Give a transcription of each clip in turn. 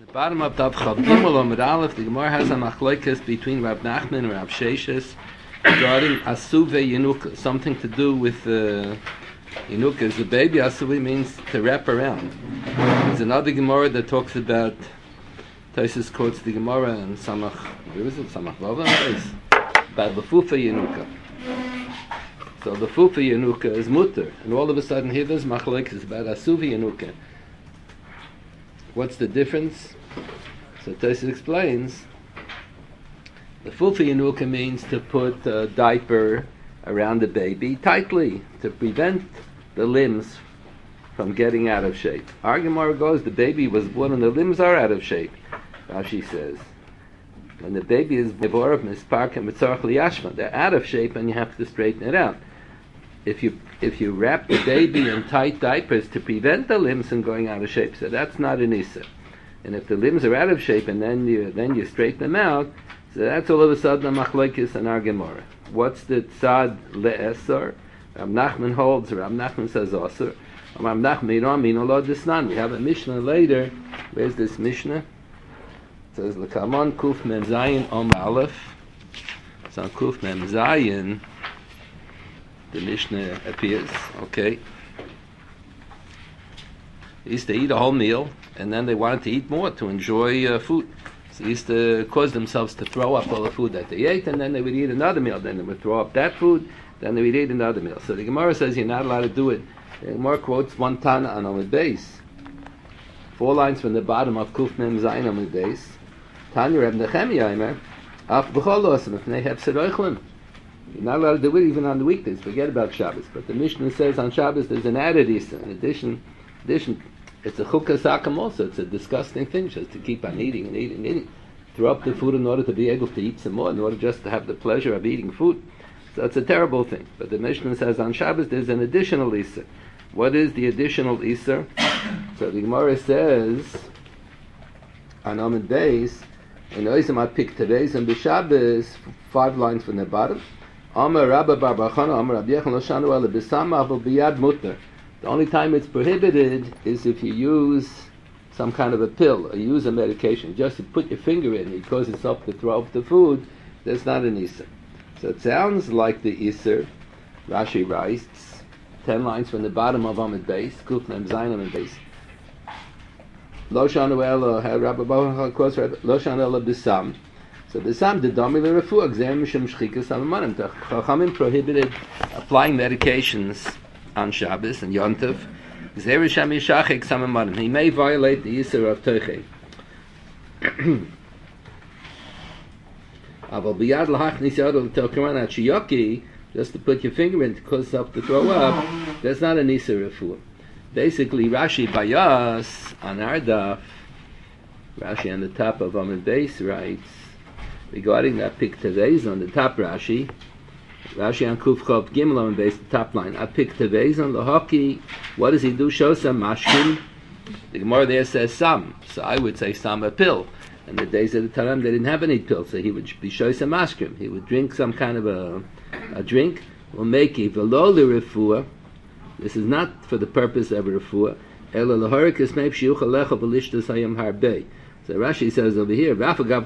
Bottom of Daf Chav Gimel Amud Aleph, the Gemara has a machlokes between Rab Nachman and Rab Sheshes regarding Asuve Yenuka, something to do with Yenuka. As the baby Asuve means to wrap around. There's another Gemara that talks about, Taisus quotes the Gemara and Samach, where is it? Samach Vava? About the Fufa Yenuka. So the Fufa Yenuka is mutter, and all of a sudden here there's machlokes about Asuve Yenuka. What's the difference? So Tosfos explains, the Fufa Yenuka means to put a diaper around the baby tightly, to prevent the limbs from getting out of shape. Our Gemara goes, the baby was born and the limbs are out of shape. Rashi says, when the baby is born of mispark and mitzarach liyashma, they're out of shape and you have to straighten it out. If you wrap the baby in tight diapers to prevent the limbs from going out of shape, so that's not an Issa. And if the limbs are out of shape and then you straighten them out, so that's all of a sudden a machlokes in our Gemara. What's the tzad le'esar? Rab Nachman holds, Rab Nachman says osar. Rab Nachman, you don't mean Allah disnan. We have a Mishnah later. Where's this Mishnah? It says L'kamon Kuf Mem Zayin Om Aleph. It's on Kuf Mem Zayin. The Mishnah appears, okay. They used to eat a whole meal, and then they wanted to eat more to enjoy food. So they used to cause themselves to throw up all the food that they ate, and then they would eat another meal. Then they would throw up that food, then they would eat another meal. So the Gemara says you're not allowed to do it. The Gemara quotes one Tana on Amud Beis. 4 lines from the bottom of Kuf Mem Zayin Amud Beis. Tanya Reb Nechemia Eimer, Af B'chol Osam Ifnei Hefsed Oichlin. You're not allowed to do it even on the weekdays. Forget about Shabbos. But the Mishnah says on Shabbos there's an added Issa. In addition, it's a chukkas hakam also. It's a disgusting thing just to keep on eating and eating and eating. Throw up the food in order to be able to eat some more, in order just to have the pleasure of eating food. So it's a terrible thing. But the Mishnah says on Shabbos there's an additional Issa. What is the additional Issa? So the Gemara says on Amud Beis, in Oisam Apik Tereis and B'Shabbos, 5 lines from the bottom. The only time it's prohibited is if you use some kind of a pill or use a medication. Just to put your finger in it causes itself to throw up the food, that's not an Isser. So it sounds like the Isser. Rashi writes 10 lines from the bottom of Amud Beis, Kuf Mem Zayin Amud Beis. Lo shanu elo Rabbi Baruch quotes Lo shanu elo b'sam. So the Sam the Domila Refuah Gzeir Mishum Shchikas Alamanim. The Chachamim prohibited applying medications on Shabbos and Yontif. Gzeir Mishum Yishachik Samamanim. He may violate the Yisur of Teichei. Aval Biyad Lahachnis Yadol Telkaman Achiyoki, just to put your finger in to cause yourself to throw up, that's not an Yisur Refuah. Basically, Rashi Bayas on our daf, Rashi on the top of Amud Beis writes, regarding that pick today's on the top Rashi on Kuf Chav Gimel on base the top line. I pick today's on the hockey. What does he do? Show some mashkin. The Gemara there says some, so I would say some a pill. And the days of the Taram they didn't have any pills, so he would be show some mashkin. He would drink some kind of a drink. Will make it v'lo l'refuah. This is not for the purpose of refuah. Ela l'horikas meif shiuchal lecha b'lishtas hayam harbei. So Rashi says over here, there is no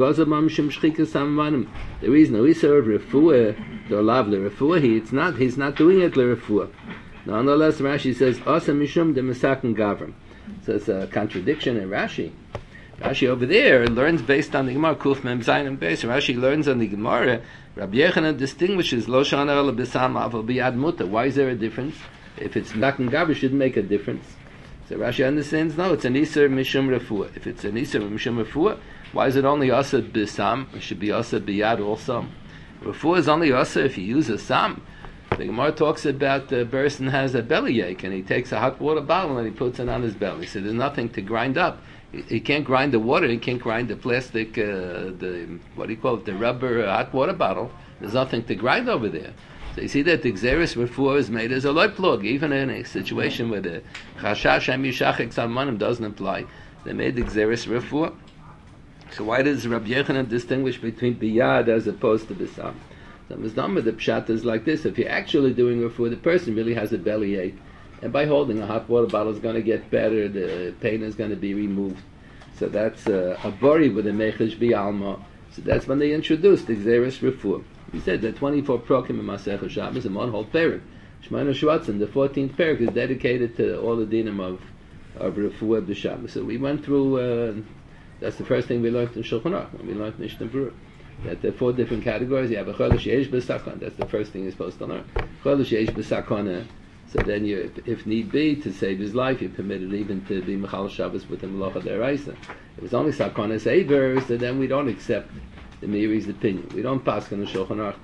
Isser of Refuah, the Olav Refuah, he's not doing it Refuah. Nonetheless, Rashi says, Asa Mishum de Mesaken Gavram. So it's a contradiction in Rashi. Rashi over there learns based on the Gemara, Kuf Mem Zayin and Beis. Rashi learns on the Gemara, Rabbi Yechanan distinguishes Lo Shana Ela B'Sam Aval B'Yad Muta. Why is there a difference? If it's Mesaken Gavram, it shouldn't make a difference. So Rashi understands, no, it's an Isser Mishum Refuah. If it's an Isser Mishum Refuah, why is it only Asad B'Sam? It should be Asad B'Yad also. Refuah is only Asad if you use a Sam. The Gemara talks about a person has a bellyache and he takes a hot water bottle and he puts it on his belly. So there's nothing to grind up. He can't grind the water, he can't grind the plastic, the rubber hot water bottle. There's nothing to grind over there. So you see that the Gzeris Refuah is made as a loy plug, even in a situation where the Chashash Shem Yishachik Salmanim doesn't apply. They made the Gzeris Refuah. So why does Rabbi Yechanan distinguish between Biyad as opposed to B'Sam? So Mizdama, the Pshat is like this. If you're actually doing Refuah, the person really has a bellyache. And by holding a hot water bottle is going to get better, the pain is going to be removed. So that's a bori with a mechesh bialma. So that's when they introduced the Xeris Refuah. He said that 24 prokim in Masechah Shabbos and one whole parak. Shemona Shvatzin, the 14th parak, is dedicated to all the dinim of Refuah b'Shabbos. So we went through. That's the first thing we learned in Shulchan Aruch when we learned Mishnah Berurah. That there are 4 different categories. You have a chodesh yesh b'sakon. That's the first thing you're supposed to learn. Chodesh yesh b'sakon. So then, you, if need be, to save his life, you're permitted even to be Mechal Shabbos with the Melacha D'Oraisa. If it's only Sakonis Eber, so then we don't accept the Meiri's opinion. We don't pass on the Shulchan Aruch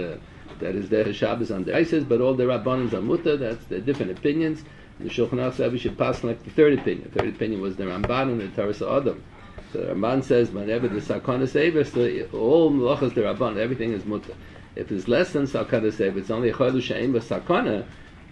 that is there Shabbos on D'Oraisa, but all the Rabbanans are Mutter. That's the different opinions. And the Shulchan Aruch said we should pass like the third opinion. The third opinion was the Ramban and the Taras Adam. So the Ramban says whenever the Sakonis Eber, so all Melachas the Rabban, everything is Mutter. If it's less than Sakonis Eber, it's only a Chodesh She'ein B'Sakona.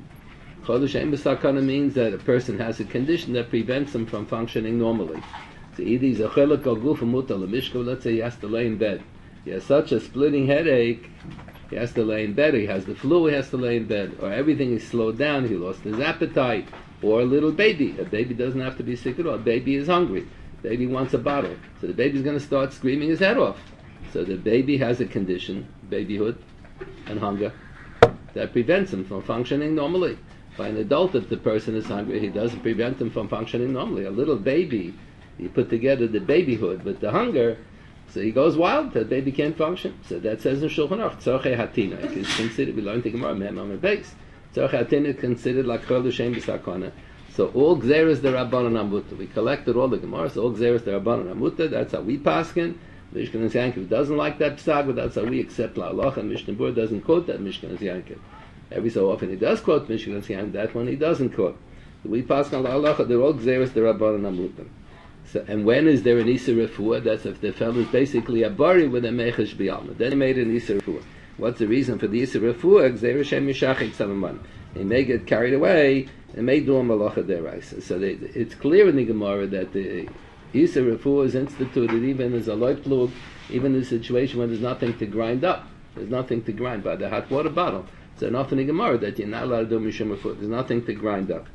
Chodesh She'ein B'Sakona means that a person has a condition that prevents him from functioning normally. So either he's a chelak al guf muta lemishka, let's say he has to lay in bed. He has such a splitting headache, he has to lay in bed, or he has the flu, he has to lay in bed, or everything is slowed down, he lost his appetite, or a little baby. A baby doesn't have to be sick at all. A baby is hungry. The baby wants a bottle. So the baby's going to start screaming his head off. So the baby has a condition, babyhood and hunger, that prevents him from functioning normally. By an adult, if the person is hungry, he doesn't prevent him from functioning normally. A little baby, you put together the babyhood with the hunger, so he goes wild. The baby can't function. So that says in Shulchan Aruch, tzorchei hatina. It is considered. We learned the Gemara, mem on the base. Tzorchei hatina is considered like chodesh she'ein b'sakona. So all gzeres the Rabbanan Amuta. We collected all the Gemara. So all gzeres the Rabbanan Amuta. That's how we paskin. Mishkan Yankiv doesn't like that psag, but that's how we accept la'alach. And Mishnah Berurah doesn't quote that Mishkan Yankiv. Every so often he does quote Mishkan Yankiv. That one he doesn't quote. So we paskin la'alach. They're all gzeres the Rabbanan Amuta. So, and when is there an Isser Refuah? That's if the fellow is basically a bari with a mechesh bialma. Then he made an Isser Refuah. What's the reason for the Isser Refuah? Gzeir Shem Mishachik Salaman. They may get carried away and may do a malacha deraisa. So it's clear in the Gemara that the Isser Refuah is instituted even as a loy plug, even in a situation when there's nothing to grind up. There's nothing to grind by the hot water bottle. So enough in the Gemara that you're not allowed to do Mishum Refuah. There's nothing to grind up.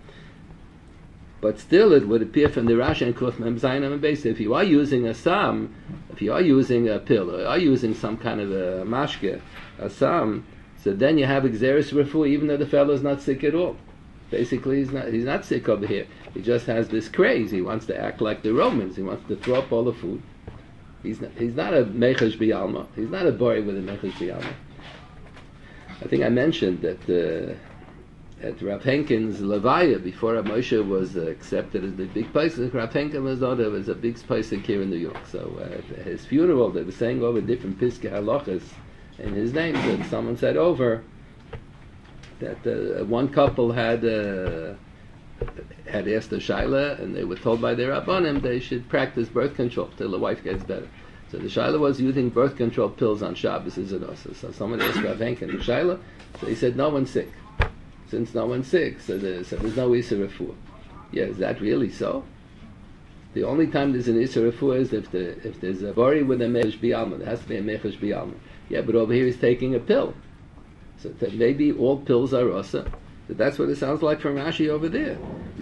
But still, it would appear from the Rashi and Kuf Mem Zayin Amud Beis, if you are using a sam, if you are using a pill, or are using some kind of a mashke, a sam, so then you have Xeris Refuah, even though the fellow is not sick at all. Basically, he's not sick over here. He just has this craze. He wants to act like the Romans. He wants to throw up all the food. He's not a mechesh bialma. He's not a boy with a mechesh bialma. I think I mentioned that. At Rav Henkin's Levaya, before Rav Moshe was accepted as the big place, Rav Henkin was a big place here in New York. So at his funeral, they were saying over different Piskei Halachas in his name. That someone said over that one couple had asked a shaila, and they were told by their rabbanim they should practice birth control till the wife gets better. So the shaila was using birth control pills on Shabbos. So someone asked Rav Henkin the shaila, so he said no one's sick. Since no one's sick, so there's no Isser Refuah. Yeah, is that really so? The only time there's an Isser Refuah is if there's a bari with a mechesh bialma. There has to be a mechesh bialma. Yeah, but over here he's taking a pill. So maybe all pills are rasa. So that's what it sounds like from Rashi over there.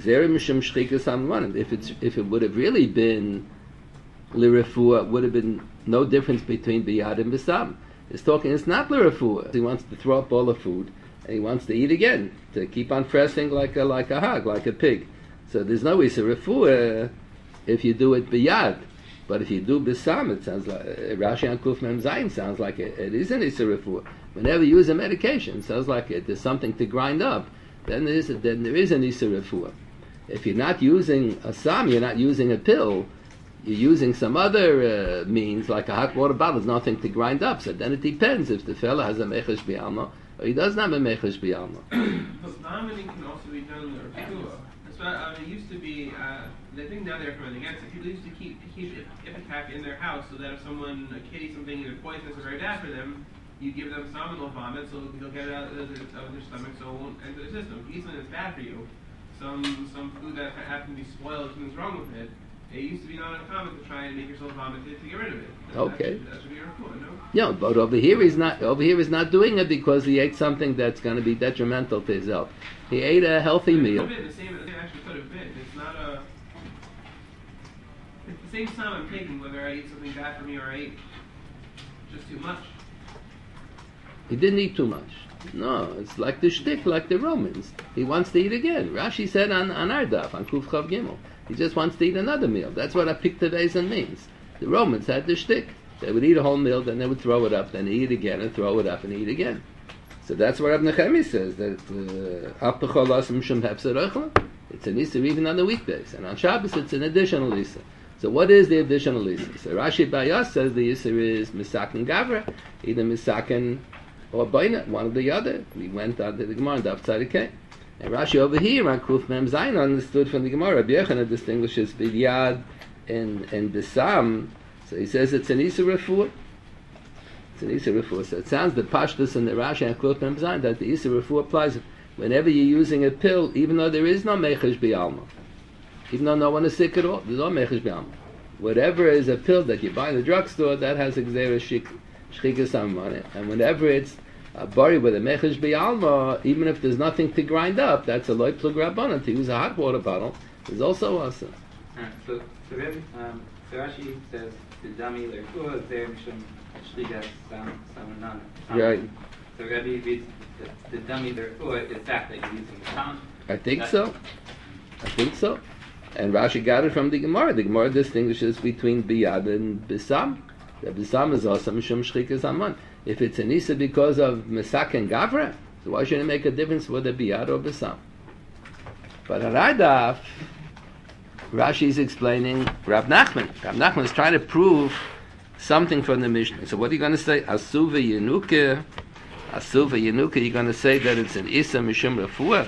If it would have really been lirefuah, would have been no difference between biyad and bisam. It's not lirefuah. He wants to throw up all the food. And he wants to eat again, to keep on pressing like a hog, like a pig. So there's no Isser Refuah if you do it biyad. But if you do bisam, it sounds like Rashi and Kuf Mem Zayin sounds like it is an Isser Refuah. Whenever you use a medication, it sounds like there's something to grind up. Then there is an Isser Refuah. If you're not using a sam, you're not using a pill. You're using some other means, like a hot water bottle. There's nothing to grind up. So then it depends if the fellow has a mechesh bialma. He doesn't have a mechesh bialma. But vomiting can also be done in the refuah. That's why it used to be. I think now they're recommending against it. People used to keep ipecac in their house so that if a kitty, something either poisonous or very bad for them, you give them some and they'll vomit, so they'll get it out of their stomach, so it won't enter the system. If you eat something that's bad for you, some food that happened to be spoiled, something's wrong with it. It used to be not uncommon to try and make yourself vomit to get rid of it. Okay. That should be your refuah, no? Yeah, but over here he's not doing it because he ate something that's going to be detrimental to his health. He ate a healthy meal. The same actually could have been. It's not a. the same time I'm taking, whether I eat something bad for me or I eat just too much. He didn't eat too much. No, it's like the shtick, like the Romans. He wants to eat again. Rashi said on our daf, on Kuf Chav Gimel, he just wants to eat another meal. That's what a Piktavezan means. The Romans had the shtick. They would eat a whole meal, then they would throw it up, then eat again, and throw it up, and eat again. So that's what Rab Nechemi says, that it's an Issa even on the weekdays. And on Shabbos, it's an additional Issa. So what is the additional Issa? So Rashi Bayas says the Issa is Misaken Gavra, either Misaken or Baina, one or the other. We went on to the Gemara, Daf Tzadikeh. And Rashi over here, on Kuf Mem Zayin, understood from the Gemara, Rabbi Yochanan distinguishes Bidyad and Bisam. So he says it's an Issa Refuah. It's an Issa Refuah. So it sounds the Pashtus and the Rashi and Kuf Mem Zayin that the Issa Refuah applies whenever you're using a pill, even though there is no Mechesh B'Alma. Even though no one is sick at all, there's no Mechesh B'Alma. Whatever is a pill that you buy in the drugstore, that has a Gzeira Shchikas on it. And whenever it's a bari with a Mechesh B'Alma, even if there's nothing to grind up, that's a Loi Plug Rabbanan. To use a hot water bottle is also awesome. So Rashi says the dummy lerfua there mishum shligas samanan. Right. So Rabbi reads the dummy lerfua is the fact that you're using the tongue. I think so. And Rashi got it from the Gemara. The Gemara distinguishes between biyad and bisam. The bisam is also mishum shchikas aman. If it's an isa because of mesak and gavra, so why should it make a difference whether biyad or bisam? But Haradaf, Rashi is explaining Rav Nachman. Rav Nachman is trying to prove something from the Mishnah. So what are you going to say? Asuva Yenuke. You're going to say that it's an isa mishum refuah.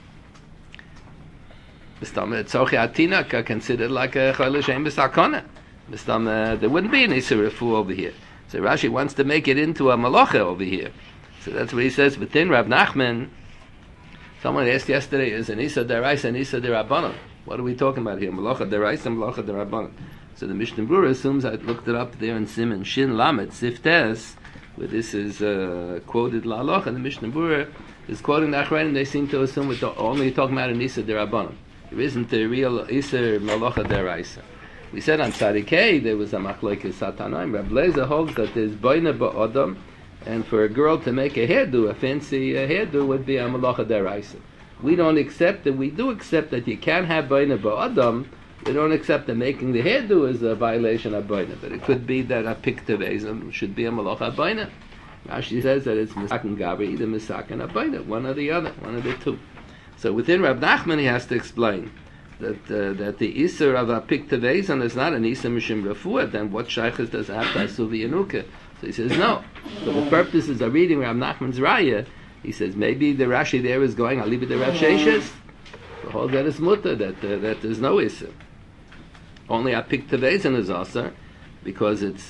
Considered like a chayla shem b'sakona. There wouldn't be an isa refuah over here. So Rashi wants to make it into a malacha over here. So that's what he says within Rav Nachman. Someone asked yesterday, is an isa deraisa and isa derabbanon? What are we talking about here? Malacha deraisa and malacha derabbanon. So the Mishnah Berurah assumes I looked it up there in Siman Shin Lamed Siftes, where this is quoted la halacha, and the Mishnah Berurah is quoting the Achronim. They seem to assume we're only talking about an isa derabbanon. There isn't a real isa malacha deraisa. We said on Tzadikei there was a machlokes satanaim. Reb Lezer holds that there's boina ba'adam, and for a girl to make a hairdo, a fancy hairdo, would be a malacha deraisa. We don't accept that. We do accept that you can have boina ba'adam. We don't accept that making the hairdo is a violation of boina, but it could be that a piktavezim should be a malacha boina. Rashi says that it's misak and gabri, either misak and a boina, one or the other, one of the two. So within Rav Nachman he has to explain that the Isser of a Piktavezan is not an Isser Mishim Refuah, then what Shaykhs does after Asuvi Yanuka? So he says no. For the purposes of reading Rav Nachman's Raya, he says maybe the Rashi there is going, I'll leave it to Rav Sheshes. The whole that is mutter, that there's no Isser. Only a Piktavezan is also because it's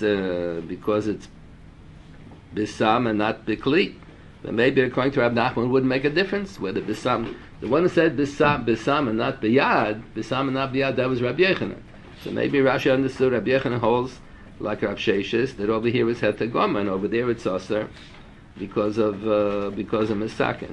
Bisam and not Bikli. But maybe according to Rav Nachman wouldn't make a difference whether Bisam. The one who said Bisam and not Biyad, that was Rabbi Yochanan. So maybe Rashi understood Rabbi Yochanan holds like Rav Sheshes that over here is Hetagoma and over there it's Aser because of Misakin.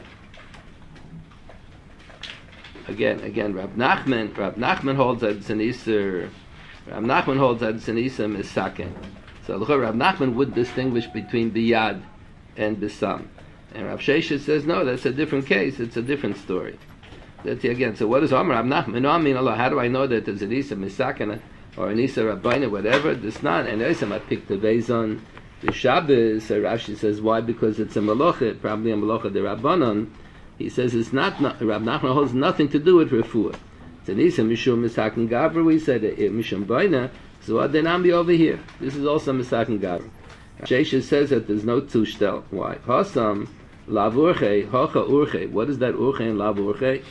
Again, Rav Nachman holds that it's an Iser. Rav Nachman holds that it's an Iser Misakin. So Rav Nachman would distinguish between Biyad and Bisam. And Rav Sheshes says, no, that's a different case. It's a different story. That's again. So what is Amar Rav Nachman? No, I mean Allah. How do I know that there's an Isa Misakana or an Isa Rabbaina, whatever? There's not. And there's I picked the Beis the Shabbos. So Rashi says, why? Because it's a Malacha, probably a Malacha the Rabbanon. He says it's not. Rav Nachman holds nothing to do with Refuah. It's an Isa Mishum Misakin Gavra. We said Mishum Baina. So what then be over here? This is also Misakin Gavra. Sheshes says that there's no tushtel. Why? Hasam. Lav urche, hacha urche. What is that urche and lav urche?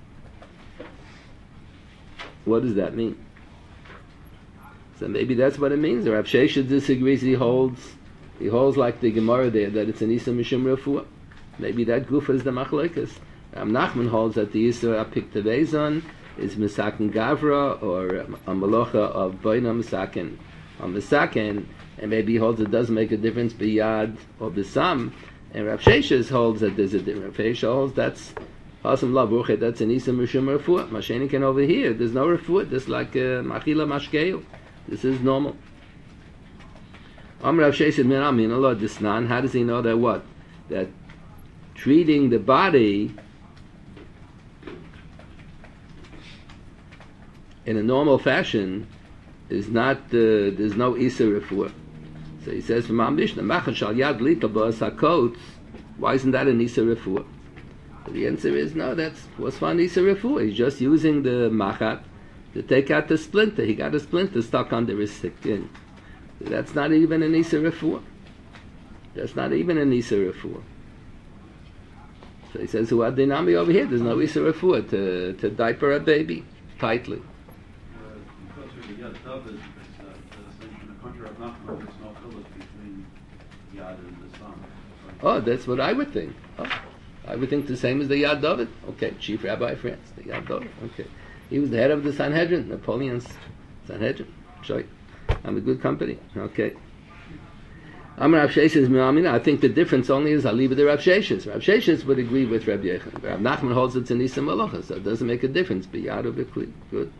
What does that mean? So maybe that's what it means. Rav Sheshes disagrees. He holds like the Gemara there that it's an Isa Mishum Refuah. Maybe that gufa is the machlekes. Nachman holds that the Isa Piktavezan is Misakin Gavra or a Malacha of Boina Misakin. On Misakin, and maybe he holds it does make a difference Biyad or Bisam. And Rav Sheshes holds that there's a different. Rav Sheshes holds that's Hasam Lavuche, that's an Isa Mishum Refuah. Mashenikin over here, there's no Refuah, there's like Machila Mashkeu. This is normal. Amr Rav Shai said, "Min amin Allah disnan." How does he know that what? That treating the body in a normal fashion is not. There's no Isser refuah. So he says, "From our Mishnah, Machan shal yad lital ba'as hakotz." Why isn't that an Isser refuah? The answer is no. That's what's for an Isser refuah. He's just using the machat to take out the splinter. He got a splinter stuck under his skin. That's not even an Isser refuah. That's not even an Isser refuah. So he says, "Who had dinami over here? There's no Isser refuah to diaper a baby tightly." Because the Yad David is in the country of Nachman, there's no chiluk between Yad and the Sam. Oh, that's what I would think. Oh, I would think the same as the Yad David. Okay, Chief Rabbi of France, the Yad David. Okay, he was the head of the Sanhedrin, Napoleon's Sanhedrin. Shoy, I'm a good company. Okay. Amar Rav Sheshes Me'amina. I think the difference only is I'll leave it to Rav Sheshes. Rav Sheshes would agree with Rabbi Yechon. Rav Nachman holds it's an Isa Malacha, so it doesn't make a difference. B'yad or b'kli. Good.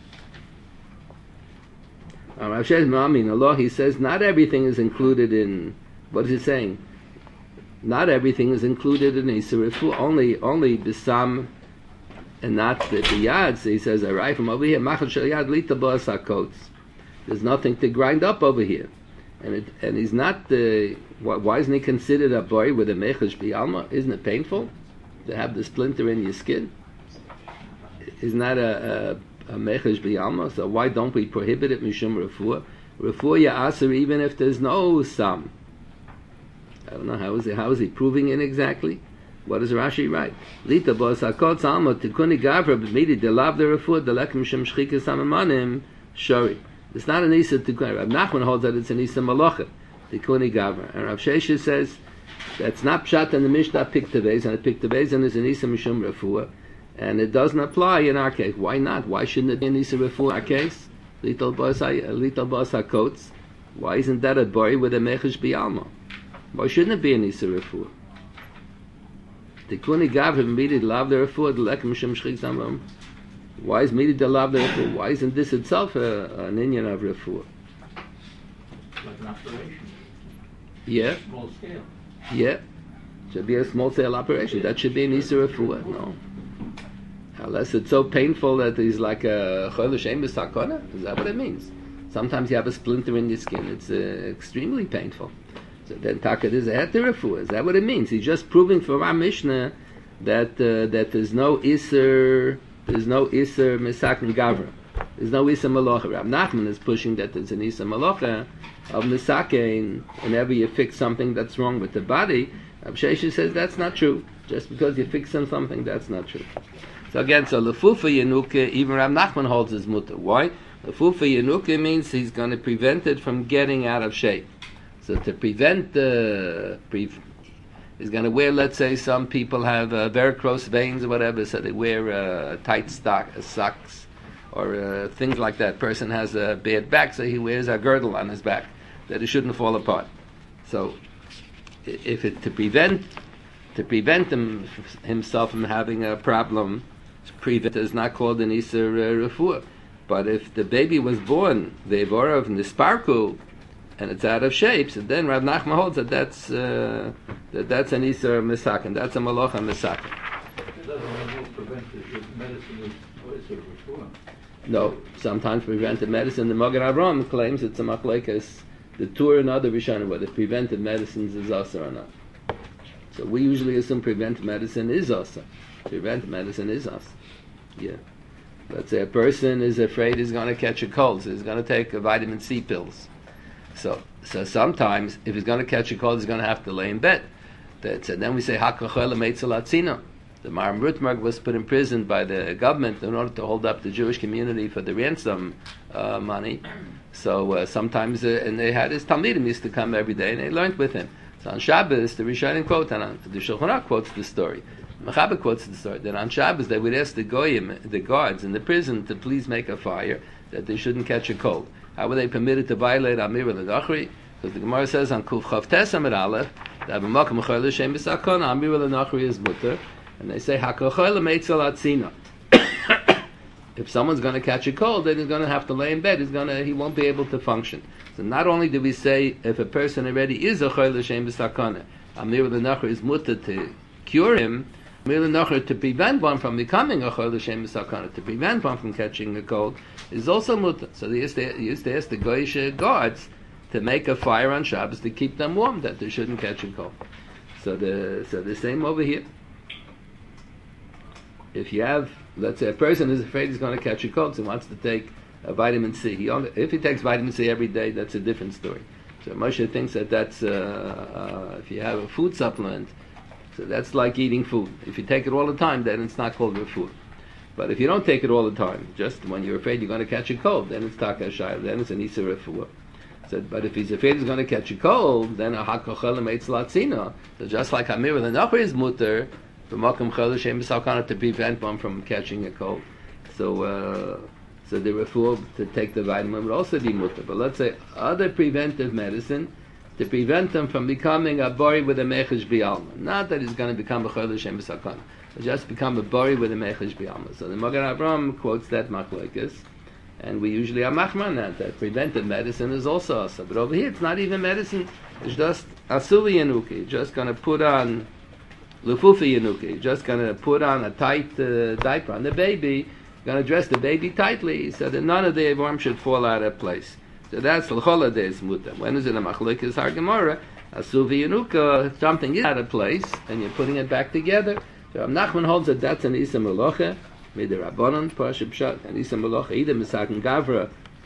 Rav Sheshes Me'amina. Allah, he says not everything is included in. What is he saying? Not everything is included in Isa Refu. Only the Sam and not the Yad. So he says, "Alright, from over here, Machal Shal Yad Lita Ba'as HaKotz." There's nothing to grind up over here. And he's not why isn't he considered a boy with a mechesh bialma? Isn't it painful to have the splinter in your skin? Isn't that a mechesh bialma? So why don't we prohibit it mishum refuah? Refuah ya'aser even if there's no sam. I don't know how is he proving it exactly? What does Rashi write? Lita bos hakot alma tikuni gavra b'midi delav the refuah delek mishum shchikas samamanim shori. It's not an Isa Tikkun. Rav Nachman holds that it's an Isa Malacha, Tikkuni Gavra. And Rav Sheshes says that's not Pshat in the Mishnah Piktavez, and a Piktavez is an Isa Mishum Refuah, and it doesn't apply in our case. Why not? Why shouldn't it be an Isa Refuah in our case? Lital Bas HaKotz. Why isn't that a Bori with a Mechesh Bialma? Why shouldn't it be an Isa Refuah? Tikkuni Gavra immediately love the Refuah, the Lek Mishum Shchik Samam. Why is Midi Dalav the Refuah? Why isn't this itself an Inyan of Refuah? Like an operation. Yeah. Small scale. Yeah. Should be a small scale operation. That should be an Isser Refuah. No. Unless it's so painful that he's like a Chol Shem B'Sakona. Is that what it means? Sometimes you have a splinter in your skin. It's extremely painful. So then Takat is a Heter Refuah. Is that what it means? He's just proving for our Mishnah that there's no Isser. There's no Isser Misakin Gavra. There's no Isser Malacha. Rav Nachman is pushing that there's an Isser Malacha of Misakin whenever you fix something that's wrong with the body. Rav Sheshes says that's not true. Just because you fix something, that's not true. So again, Lefufa Yenuka, even Rav Nachman holds his mutter. Why? Lefufa Yenuka means he's going to prevent it from getting out of shape. So to prevent he's going to wear, let's say some people have varicose veins or whatever, so they wear tight socks or things like that. Person has a bad back, so he wears a girdle on his back that it shouldn't fall apart. So if it to prevent himself from having a problem, prevent is not called an Isser Refuah. But if the baby was born, the Evora of Nisparku, and it's out of shape, so then Rav Nachman holds that that's an Isser Misakin, that's a Malacha Misakin. It doesn't prevent medicine is Isser Refuah. No, sometimes preventive medicine, the Magen Avraham claims it's a Machlekes, the Tur and other Rishonim, whether preventive medicines is Asa or not. So we usually assume preventive medicine is Asa. Preventive medicine is Asa. Yeah. Let's say a person is afraid he's going to catch a cold, so he's going to take vitamin C pills. So sometimes, if he's going to catch a cold, he's going to have to lay in bed. Then we say, Hakachel Meitzalatzino. The Maram Rutmerg was put in prison by the government in order to hold up the Jewish community for the ransom money. So sometimes, and they had his Talmidim used to come every day, and they learned with him. So on Shabbos, the Rishonim quote, and the Shulchan Aruch quotes the story. Mechaber quotes the story. Then on Shabbos, they would ask the Goyim, the guards in the prison, to please make a fire, that they shouldn't catch a cold. How were they permitted to violate Amir al-Nachri? Because the Gemara says on Kuf Chav Tes Amid Aleph that b'makom chol l'shem b'sakon Amir al-Nachri is mutter, and they say Hakachol l'meitzel atzina. if someone's going to catch a cold, then he's going to have to lay in bed. He won't be able to function. So not only do we say if a person already is a chol l'shem b'sakana, Amir l'Nacher is mutter to cure him, Amir l'Nacher to prevent one from becoming a chol l'shem b'sakana, to prevent one from catching a cold, is also mutter. So they used to ask the Goyish guards to make a fire on Shabbos to keep them warm, that they shouldn't catch a cold. So the same over here. If you have, let's say, a person is afraid he's going to catch a cold, so he wants to take a vitamin C. If he takes vitamin C every day, that's a different story. So Moshe thinks that's if you have a food supplement, so that's like eating food. If you take it all the time, then it's not called refuah. But if you don't take it all the time, just when you're afraid you're going to catch a cold, then it's takashayv, then it's an isa refuah. So, but if he's afraid he's going to catch a cold, then a hakochelim eitz latzina. So just like Hamir the Nachar is mutter, to prevent one from catching a cold. So the refuah to take the vitamin would also be mutter. But let's say other preventive medicine to prevent them from becoming a bori with a mechesh bialma. Not that he's going to become a chol l'shem b'sakana, but just become a bori with a mechesh bialma. So the Magen Avraham quotes that machlokes, and we usually are machman that preventive medicine is also asa. But over here it's not even medicine; it's just asuli yanuki. Just going to put on lufufi yanuki. Just going to put on a tight diaper on the baby. Going to dress the baby tightly so that none of the Evorm should fall out of place. So that's l'chol des muta. When is it a machlokes har Gemara? Asuvi yanuka, something is out of place, and you're putting it back together. So Nachman holds that that's an isa melocha, midrabanan, pashup pshat, an isa melocha, either misaken gavra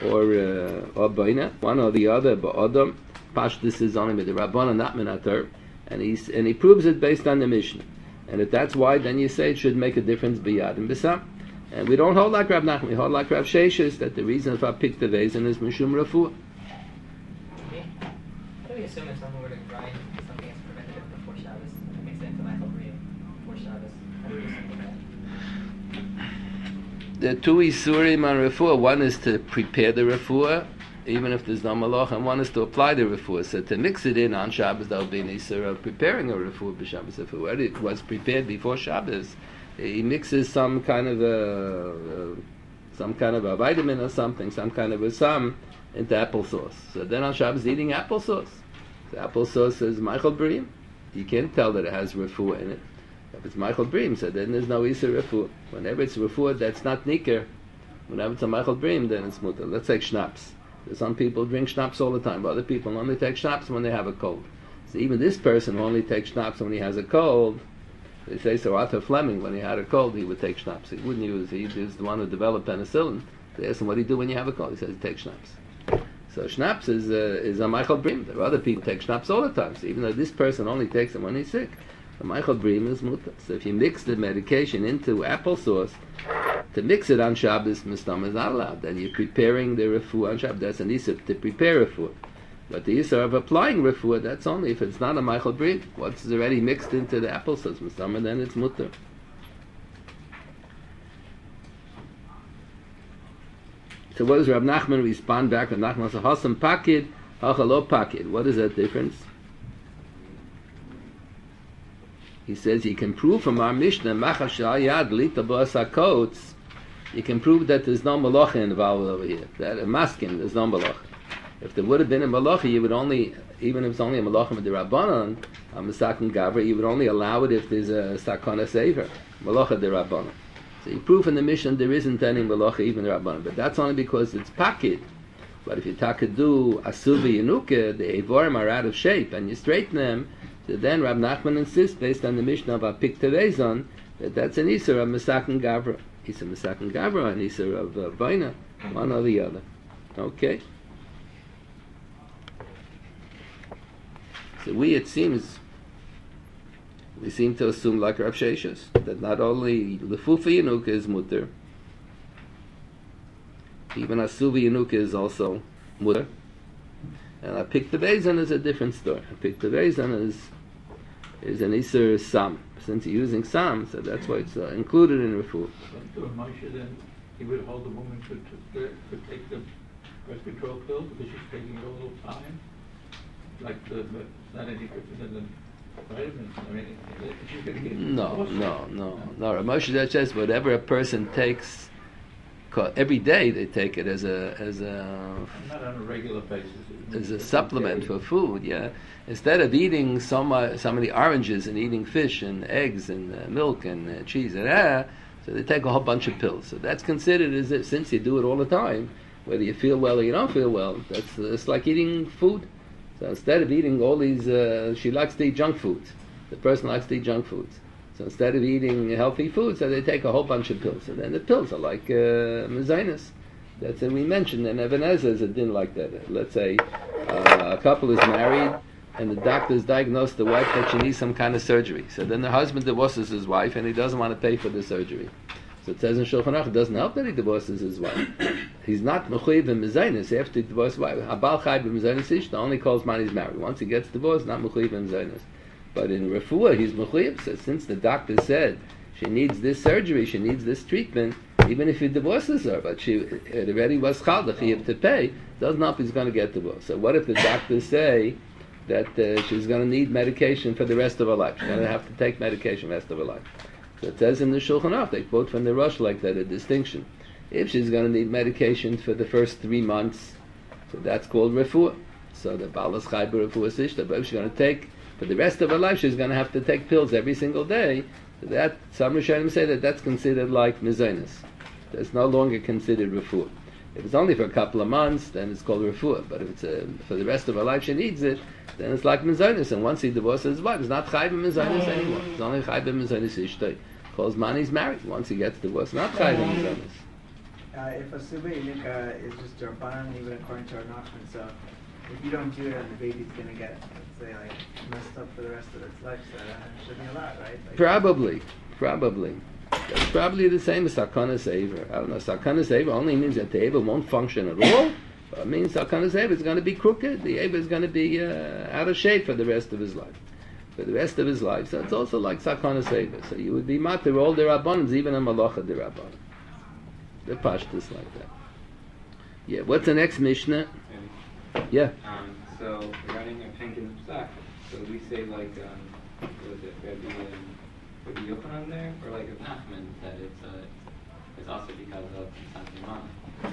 or boina, one or the other, ba'odam. Pashtus is only midrabanan, not minatar, and he proves it based on the Mishnah. And if that's why, then you say it should make a difference biyad and bisam. And we don't hold like Rav Nachman, we hold like Rav Sheshes, that the reason for pick the vezin is mishum refuah. Okay. How do we assume if someone were to grind something as preventative before Shabbos, it makes it into Michael Bria before Shabbos? How do we assume that? The two isurim on refuah, one is to prepare the refuah, even if there's no malach, and one is to apply the refuah. So to mix it in on Shabbos, that would be an isur of preparing a refuah b'Shabbos. If it was prepared before Shabbos, he mixes some kind of a vitamin or something, some kind of a sum into applesauce. So then on Shabbos eating applesauce. The applesauce is Michael Brim. You can't tell that it has refuah in it. If it's Michael Brim, so then there's no Isser refuah. Whenever it's refuah, that's not nicker. Whenever it's a Michael Brim, then it's mutter. Let's take schnapps. Some people drink schnapps all the time, but other people only take schnapps when they have a cold. So even this person only takes schnapps when he has a cold. They say so. Arthur Fleming, when he had a cold, he would take schnapps. He wouldn't use. He was the one who developed penicillin. They asked him, "What do you do when you have a cold?" He says, "He takes schnapps." So schnapps is a Michael Brim. There are other people who take schnapps all the time. So even though this person only takes them when he's sick, the Michael Brim is mutter. So if you mix the medication into applesauce, to mix it on Shabbos, Mistam is not allowed. Then you're preparing the refuah on Shabbos. That's an isur to prepare refuah. But the isur of applying refuah, that's only if it's not a Michael Brim. What's already mixed into the applesauce, Mistam, then it's mutter. So what does Rav Nachman respond back? Rav Nachman says, "Hasam pakid, hachalo pakid." What is that difference? He says you can prove from our Mishnah, Machash Yad Lita Ba'asakotz, you can prove that there's no malacha involved over here. That a maskin, there's no malacha. If there would have been a malacha, you would only, even if it's only a malacha with the Rabbanon, a Masakin Gavra, you would only allow it if there's a Sakana Sever, malacha de Rabbanon. So you prove in the Mishnah there isn't any malacha even the Rabbanon, but that's only because it's pakid. But if you takadu asuvi yanuka, the evorim are out of shape, and you straighten them, so then Rab Nachman insists, based on the Mishnah of Apik Tevezon, that that's an Isser of Masakin Gavra. Isser Masakin Gavra, an Isser of Baina, one or the other. Okay. So it seems, we seem to assume like Rav Sheshes, that not only Lefufi Yanuka is mutter, even Asuvi Yanuka is also mutter. And Apik Tevezon is a different story. Apik Tevezon is an Isser Sam. Since you're using Sam, so that's why it's included in Refuah. So Moshe then, he would hold the woman to take the birth control pill because she's taking it all the time? Like it's not any different than the vitamins. I mean, she's going to get No. Rav Moshe says whatever a person takes every day they take it as a Not on a regular basis. as a supplement for food. Yeah, instead of eating so many oranges and eating fish and eggs and milk and cheese and so they take a whole bunch of pills. So that's considered as if, since you do it all the time, whether you feel well or you don't feel well, it's like eating food. So instead of eating all these, she likes to eat junk foods. The person likes to eat junk foods. So instead of eating healthy food, so they take a whole bunch of pills. And then the pills are like mezainis. That's what we mentioned. And Even HaEzer is a din like that. Let's say a couple is married, and the doctors diagnosed the wife that she needs some kind of surgery. So then the husband divorces his wife, and he doesn't want to pay for the surgery. So it says in Shulchan Aruch, it doesn't help that he divorces his wife. He's not mechuyev in mezainis after he divorces his wife. Habal chai b'mezainis ishta only calls man he's married. Once he gets divorced, not mechuyev in mezainis. But in refuah, he's mechuyev. So since the doctor said she needs this surgery, she needs this treatment, even if he divorces her, but it already was chal to pay, doesn't help he's going to get divorced. So what if the doctors say that she's going to need medication for the rest of her life? She's going to have to take medication the rest of her life. So it says in the Shulchan Aruch, they quote from the Rosh like that, a distinction. If she's going to need medication for the first 3 months, so that's called refuah. So the balas chai b'refuah sishta. But if she's going to take for the rest of her life, she's going to have to take pills every single day. So that some Rishonim say that that's considered like mezainis. That's no longer considered refuah. If it's only for a couple of months, then it's called refuah. But if it's for the rest of her life she needs it, then it's like mezainis. And once he divorces his wife, it's not chai b'mezainis anymore. It's only chai b'mezainis ishtay. Calls man he's married. Once he gets divorced, not chai b'mezainis. If a suba inika is just Rabbanan, even according to our Nachman, so if you don't do it and the baby's going to get, let's say, like, messed up for the rest of its life, so that should be allowed, right? Like, Probably. That's probably the same as Sakanas Eivor. I don't know, Sakanas Eivor only means that the Eivor won't function at all. It means Sakanas Eivor is going to be crooked. The Eivor is going to be out of shape for the rest of his life. For the rest of his life. So it's also like Sakanas Eivor. So you would be matir all the Rabbanans, even a Malacha the Rabbanan. The Pashtus like that. Yeah, what's the next Mishnah? Yeah. So regarding a penkin psak, so we say like, what was it, Rabbi Yochanan there, or like Rav Nachman, that it's also because of something wrong.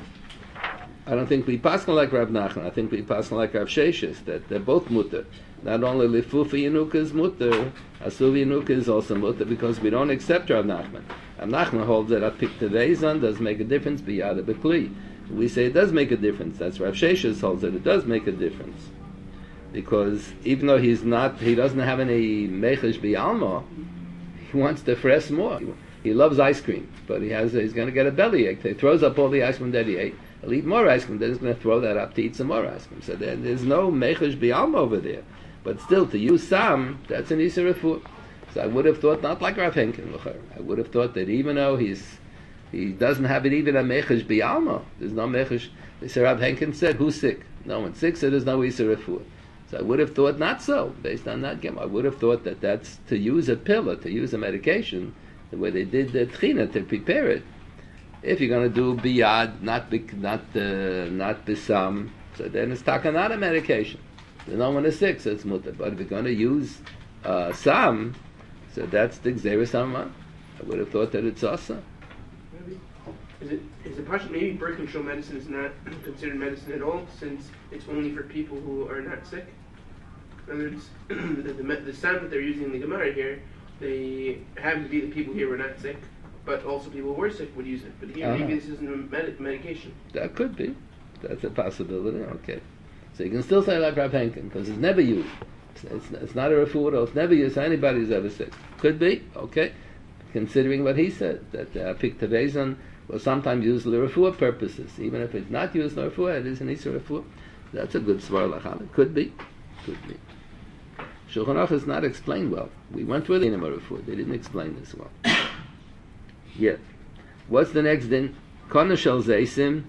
I don't think we pass like Rav Nachman. I think we pass like Rav Sheshes, that they're both mutter. Not only Lifufi Yenuka is mutter, Asuvi Yenuka is also mutter, because we don't accept Rav Nachman. Rav Nachman holds that Apik Tevezan does make a difference, Biyada Bekli. We say it does make a difference. That's Rav Sheshes holds that it does make a difference. Because even though he doesn't have any Mechesh B'Alma, he wants to fresh more. He loves ice cream, but he's going to get a bellyache. He throws up all the ice cream that he ate. He'll eat more ice cream, then he's going to throw that up to eat some more ice cream. So there's no Mechesh B'Alma over there. But still, to use Sam, that's an Isser Refuah. So I would have thought, not like Rav Henkin, I would have thought that even though he doesn't have it even a Mechesh B'Alma, there's no Mechesh. Rav Henkin said, who's sick? No one's sick, so there's no Isser Refuah. So I would have thought not so, based on that game. I would have thought that that's to use a pill or to use a medication, the way they did the tchina to prepare it. If you're going to do biyad, not bisam, so then it's taka not a medication. There's no one is sick, so it's mutter. But if you're going to use sam, so that's the gzeira sama. I would have thought that it's asa. Is it possible maybe birth control medicine is not considered medicine at all, since it's only for people who are not sick? In other words, the sound that they're using in the Gemara here, they happen to be the people here who are not sick, but also people who were sick would use it. But here, maybe this isn't a medication. That could be. That's a possibility. Okay. So you can still say like Rav Henkin, because it's never used. It's not a refuah, it's never used for anybody who's ever sick. Could be. Okay. Considering what he said, that Apik Tevezan will sometimes used for refuah purposes. Even if it's not used for refuah, it is an Isser Refuah. That's a good svar lachal. Could be. Shulchan Aruch is not explained well. We went through the Inama Refuah. They didn't explain this well. Yeah. What's the next din? Kona shel zeisim.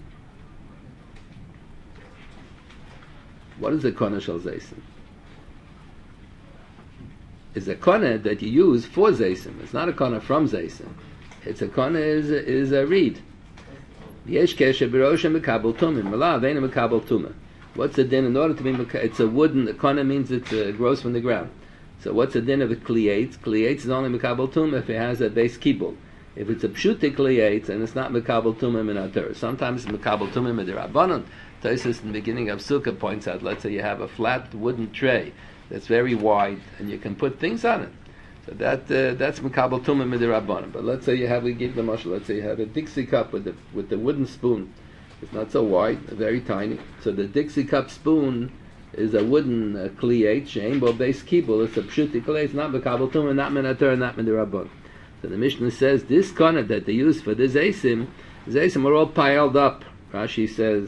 What is the kona shel zeisim? It's a kona that you use for zeisim. It's not a kona from zeisim. It's a kona is a reed. Yesh kesher b'rosha mekabel tumim. Mala aveina mekabel tumah. What's the din? In order to be it's a wooden. The kona means it grows from the ground. So what's the din of a klietz? Klietz is only mekabel tumah if it has a base kibul. If it's a pshutik lietz and it's not mekabel tumah min ater, sometimes it's mekabel tumah min derabanan. Taisus in the beginning of Sukkah points out, let's say you have a flat wooden tray that's very wide and you can put things on it. So that's mekabel tumah min derabanan. But let's say you have, we give the mashal, let's say you have a Dixie cup with the wooden spoon. It's not so wide, very tiny. So the Dixie cup spoon is a wooden kliyet, she'ein bo beis kibul. It's a pshutik kliyet. It's not mekabel tumah, not min ater, not min derabanan. So the Mishnah says this koneh that they use for the zaysim are all piled up. Rashi says,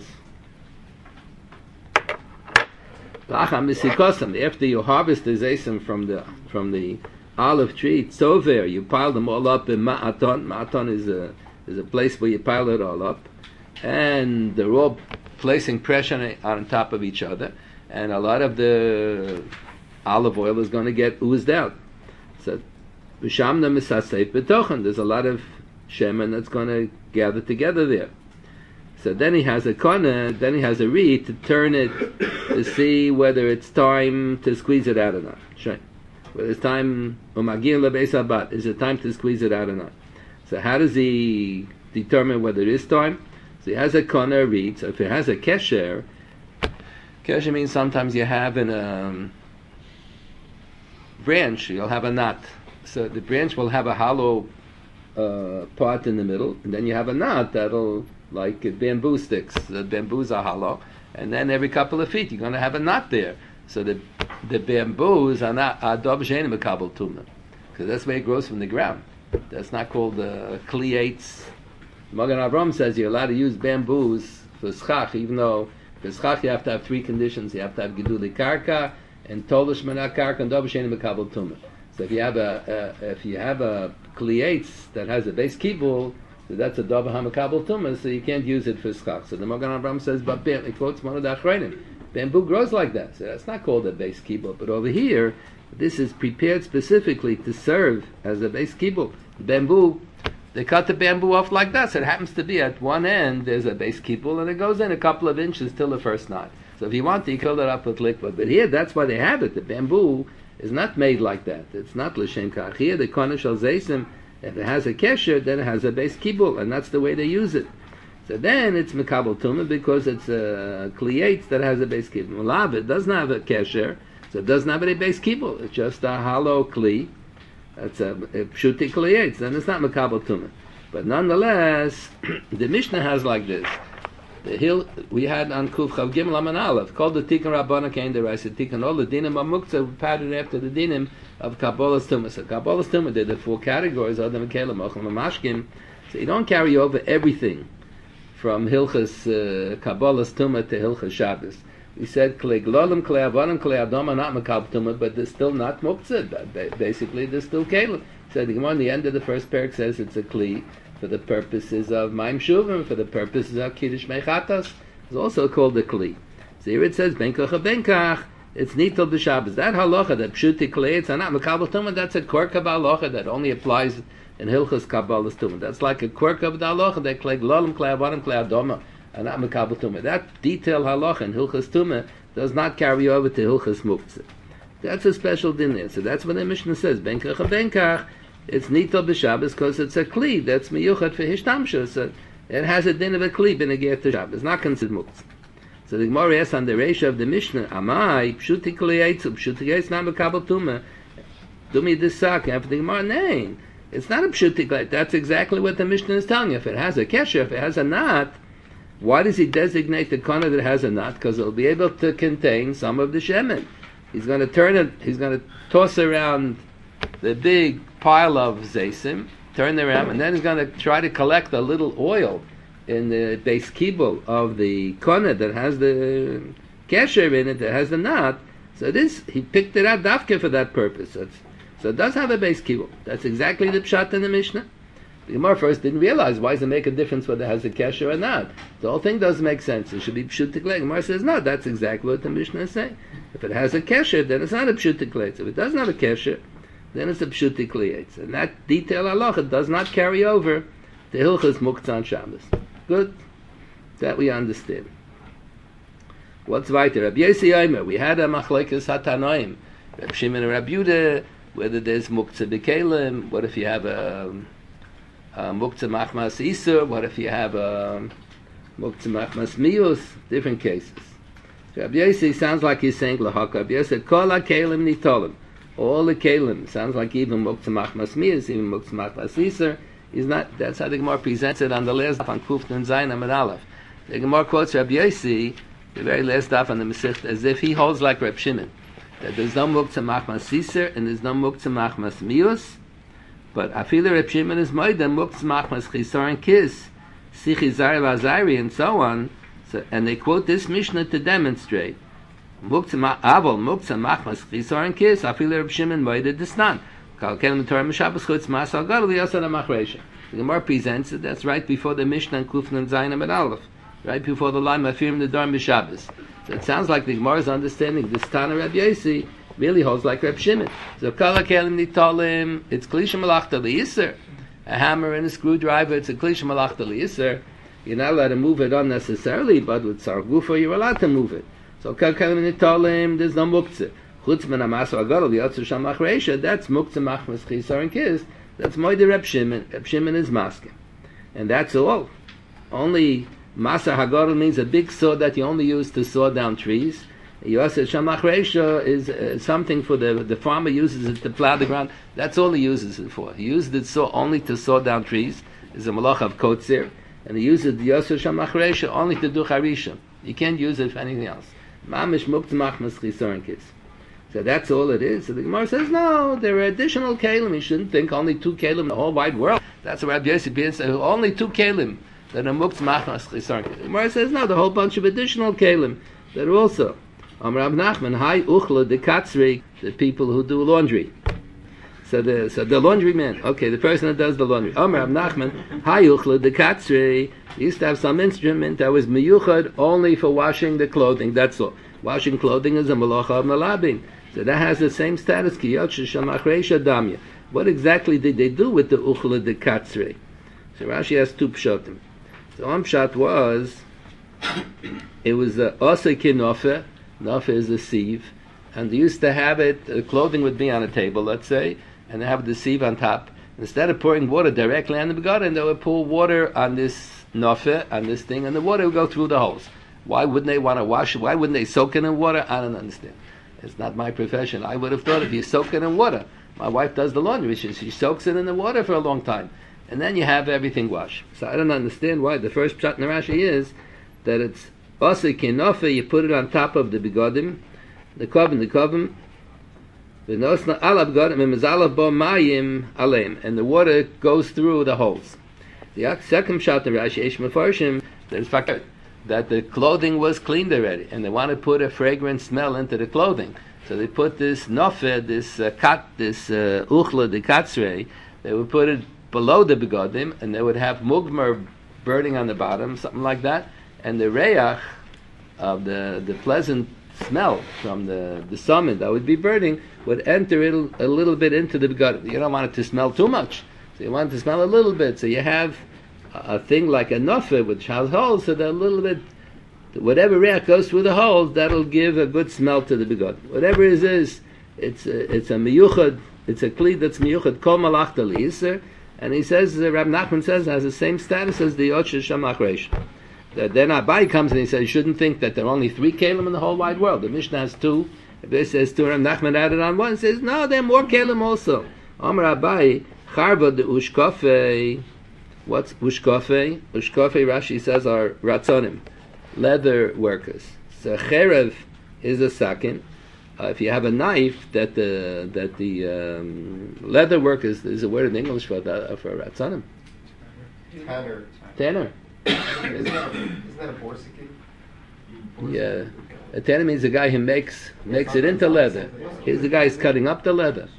after you harvest the zaysim from the olive tree, it's over. You pile them all up in ma'aton. Ma'aton is a place where you pile it all up, and they're all placing pressure on top of each other, and a lot of the olive oil is going to get oozed out. So there's a lot of shemen that's going to gather together there. So then he has a koneh, then he has a reed to turn it to see whether it's time to squeeze it out or not. Whether it's time, is it time to squeeze it out or not? So how does he determine whether it is time? So he has a koneh, a reed. So if it has a kesher means sometimes you have in a branch, you'll have a knot. So the branch will have a hollow part in the middle, and then you have a knot that'll, like bamboo sticks. The bamboos are hollow, and then every couple of feet you're going to have a knot there. So the bamboos are not dov she'ein mekabel tumah, because that's where it grows from the ground. That's not called kliyates. Magen Avraham says you're allowed to use bamboos for schach, even though for schach you have to have three conditions. You have to have geduli karka and tolish mana karka and dov she'ein mekabel tumah. So if you have a kliyates that has a base kibul, so that's a davar hamakabel tumah, so you can't use it for schach. So the Magen Avraham says, but he quotes one of the achronim. Bamboo grows like that, so that's not called a base kibul. But over here, this is prepared specifically to serve as a base kibul. Bamboo, they cut the bamboo off like that, so it happens to be at one end there's a base kibul, and it goes in a couple of inches till the first knot. So if you want to, you fill it up with liquid. But here, that's why they have it. The bamboo is not made like that. It's not l'shem kach. Here, the koneh shel zaysim, if it has a kesher, then it has a base kibul, and that's the way they use it. So then it's mekabel tumah because it's a kliyet that has a base kibul. Lav, it doesn't have a kesher, so it doesn't have a base kibul. It's just a hollow kli. It's a pshuti kliyet, then it's not mekabel tumah. But nonetheless, the Mishnah has like this. The hill we had on Kuf Chav Gimel Aman Aleph called the Tikkun Rabbana Kain Deraisa Tikkun. All the dinim amuktzah patterned after the dinim of Kabbalas Tumah. So Kabbalas Tumah did the four categories: Adam Kelim, Ochel, Mashkim. So you don't carry over everything from Hilchas Kabbalas Tumah to Hilchas Shabbos. We said Klei Glolim, Klei Avanim, Klei Adoma, not Makab Tumah, but they're still not muktzah. Basically, they're still Kelim. So the Gemara in the end of the first parak says it's a Kli for the purposes of Maim Shuvim, for the purposes of Kiddush Mechatas. It's also called a Kli. So here it says, Benkach Benkach, it's Nitel B'Shabbos. That halacha, that Pshuti Kli, it's not Mekabel Tumah, that's a quirk of halacha that only applies in Hilchas Kabbalas Tumah. That's like a quirk of the halacha that Klei Glolim, Klei Avanim, Klei Adoma, and not Mekabel Tumah. That detailed halacha in Hilchas Tumah does not carry over to Hilchas Muktzah. That's a special din there. So that's what the Mishnah says, Benkach Benkach, it's Nitel B'Shabbos because it's a Kli that's miyuchat for Hishtamsha. So it has a din of a Kli b'negeh to Shabbos. It's not considered muktzah. So the Gemara asks on the Reisha of the Mishnah, Amai, Pshuti Kli Eitzu, Pshuti Eitz, not Mekabel Tumah. Do me this sak. After the Gemara, nay, it's not a Pshuti Kli. That's exactly what the Mishnah is telling you. If it has a kesher, if it has a knot, why does he designate the koneh that has a knot? Because it'll be able to contain some of the shemen. He's going to turn it, he's going to toss around the big pile of zaysim, turn around, and then he's going to try to collect a little oil in the base kibul of the koneh that has the kesher in it, that has the knot. So this, he picked it out dafke for that purpose. So it does have a base kibul. That's exactly the pshat in the Mishnah. The Gemara first didn't realize, why does it make a difference whether it has a kesher or not? The whole thing doesn't make sense. It should be pshutik leit. The Gemara says, no, that's exactly what the Mishnah is saying. If it has a kesher, then it's not a pshutik leit. If it doesn't have a kesher, then it's a pshutik leit. And that detail halacha does not carry over to Hilchas Muktzah on Shabbos. Good? That we understand. What's weiter? Rabbi Yossi Omer, we had a machlekes hatanoim. Rabbi Shimon and Rabbi Yehuda, whether there's muktzah b'kelim, what if you have a Muktzah machmas isur. What if you have muktzah machmas mius? Different cases. So Rabbi Yossi sounds like he's saying lahaka. Rabbi Yossi said kol ha-kelim nitolim. All the kelim sounds like even muktzah machmas mius, even muktzah machmas isur. He's not. That's how the Gemara presents it on the last daf on Kuf Nun Zayin Amud Aleph. The Gemara quotes Rabbi Yossi, the very last daf on the Masechta, as if he holds like Reb Shimon, that there's no muktzah machmas isur and there's no muktzah machmas mius. But afilu Reb Shimon is moedem muktzah machmas chisar and kis, sichizar v'azari and so on. So, and they quote this Mishnah to demonstrate muktzah machmas chisar and kis afilu Reb Shimon moedem disnan. The Gemara presents it. That's right before the Mishnah and Kuf Nun Zayin Amud Aleph, right before the line Mafirim Nedarim b'Shabbos. So it sounds like the Gemara's understanding this Tana Rabbi Yossi really holds like Reb Shimon. So kol ha-kelim nitolim, it's klisha malachta liyiser. A hammer and a screwdriver, it's a klisha malachta liyiser. You're not allowed to move it unnecessarily, but with sargufa you're allowed to move it. So kol ha-kelim nitolim, there's no muktzah. Chutz min ha'maso ha'gadol v'yotzer sham machreisha, that's muktzah machmas chisar and kis. That's moide Reb Shimon. Reb Shimon is masking, and that's all. Only masa ha'gadol means a big saw that you only use to saw down trees. Yotzer sham machreisha is something for the farmer uses it to plow the ground. That's all he uses it for. He used it saw only to saw down trees. Is a malach of kotzir, and he uses the yotzer sham machreisha only to do charisha. You can't use it for anything else. Mamish muktzah machmas chisar and kis. So that's all it is. So the Gemara says, no, there are additional kelim. You shouldn't think only 2 kelim in the whole wide world. That's what Rabbi Yossi said. Only 2 kelim that are muktzah machmas chisar. The Gemara says, no, the whole bunch of additional kelim that are also. Amar Rav Nachman, hai uchla de katzri, the people who do laundry. So the laundryman, okay, the person that does the laundry. Amar Rav Nachman, hai uchla de katzri. He used to have some instrument that was miyuchad only for washing the clothing. That's all. Washing clothing is a malacha of malabin. So that has the same status. What exactly did they do with the uchla de katzre? So Rashi has 2 pshatim. So one pshat was, it was asa kinofe. Nofe is a sieve, and they used to have it. Clothing would be on a table, let's say, and they have the sieve on top. Instead of pouring water directly on the begotten, they would pour water on this nofe, on this thing, and the water would go through the holes. Why wouldn't they want to wash it? Why wouldn't they soak it in water? I don't understand. It's not my profession. I would have thought if you soak it in water. My wife does the laundry. She soaks it in the water for a long time. And then you have everything washed. So I don't understand why. The first pshat in Rashi is that it's asa kinofe, you put it on top of the begodim, the kovim, v'nosna ala begodim, v'mezalav bo mayim aleim, and the water goes through the holes. The second pshat in Rashi, Eish Mefarshim, there's fact that the clothing was cleaned already, and they want to put a fragrant smell into the clothing. So they put this nofe, this uchla, the katzrei, they would put it below the begodim, and they would have mugmer burning on the bottom, something like that, and the reyach of the pleasant smell from the summit that would be burning would enter it a little bit into the begodim. You don't want it to smell too much, so you want it to smell a little bit, so you have a thing like a nofe which has holes, so that a little bit, whatever reach goes through the holes, that'll give a good smell to the begotten. Whatever it is, it's a miyuchad, it's a kli that's miyuchad kol malachta liyiser, and he says, Rab Nachman says, has the same status as the Yotzer Sham Machreish. Then Abai comes and he says, you shouldn't think that there are only 3 kelim in the whole wide world. The Mishnah has 2. If this says 2, Rab Nachman added on 1, says, no, there are more kelim also. Amar Abai, charva de ushkofe. What's ushkofe? Ushkofe, Rashi says, are ratzonim, leather workers. So cherev is a sakin. If you have a knife that the leather workers, is a word in English for ratzonim. Tanner. Isn't that a borsiki? Yeah. A tanner means the guy who makes it into leather. Here's the guy who's cutting up the leather.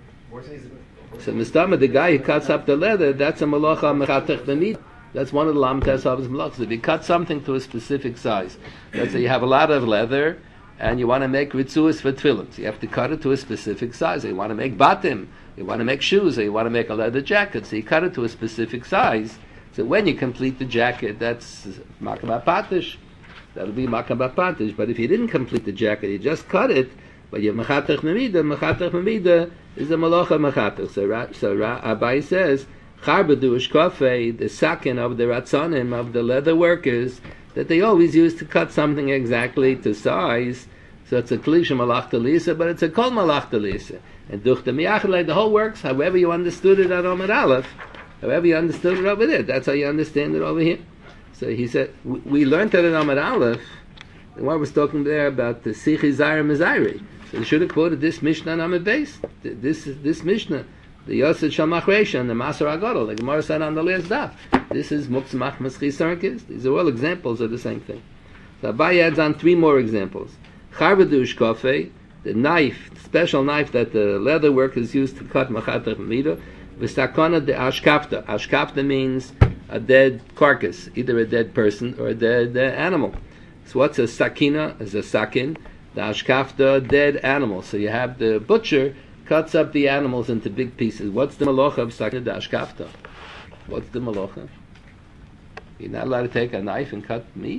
So Mistama, the guy who cuts up the leather, that's a malacha mechatech b'mid. That's one of the lam tesav's malachas. If you cut something to a specific size, let's say you have a lot of leather and you want to make ritzuas for tefillin, so you have to cut it to a specific size. So you want to make batim, you want to make shoes, or you want to make a leather jacket, so you cut it to a specific size. So when you complete the jacket, that's makam patish. That'll be makam patish. But if you didn't complete the jacket, you just cut it, but you have mechatech memida is a malacha mechatech. So Abai says, Charbadush Kofei, the sakin of the ratzanim, of the leather workers, that they always use to cut something exactly to size. So it's a klisha malachta lisa, but it's a kol malachta lisa. And duchta miyachalei, the whole works, however you understood it at Omar Aleph, however you understood it over there, that's how you understand it over here. So he said, we learned that in Amar Aleph, the one was talking there about the Sichi Zaire Mizayri. So they should have quoted this Mishnah on Amar Beis. This Mishnah, the Yosef Shalmachresha and the Maser Agadol, the Gemara said on the last daf. This is Muktzah Machmas Chisarkis. These are all examples of the same thing. So Abaye adds on 3 more examples. Charbadush Kofei, the knife, special knife that the leather workers use to cut Machatach Mida. V'stakona de Ashkafta. Ashkafta means a dead carcass, either a dead person or a dead animal. So what's a sakina? Is a sakin. The ashkafta, dead animal. So you have the butcher cuts up the animals into big pieces. What's the malacha of sakina de ashkafta? What's the malacha? You're not allowed to take a knife and cut meat?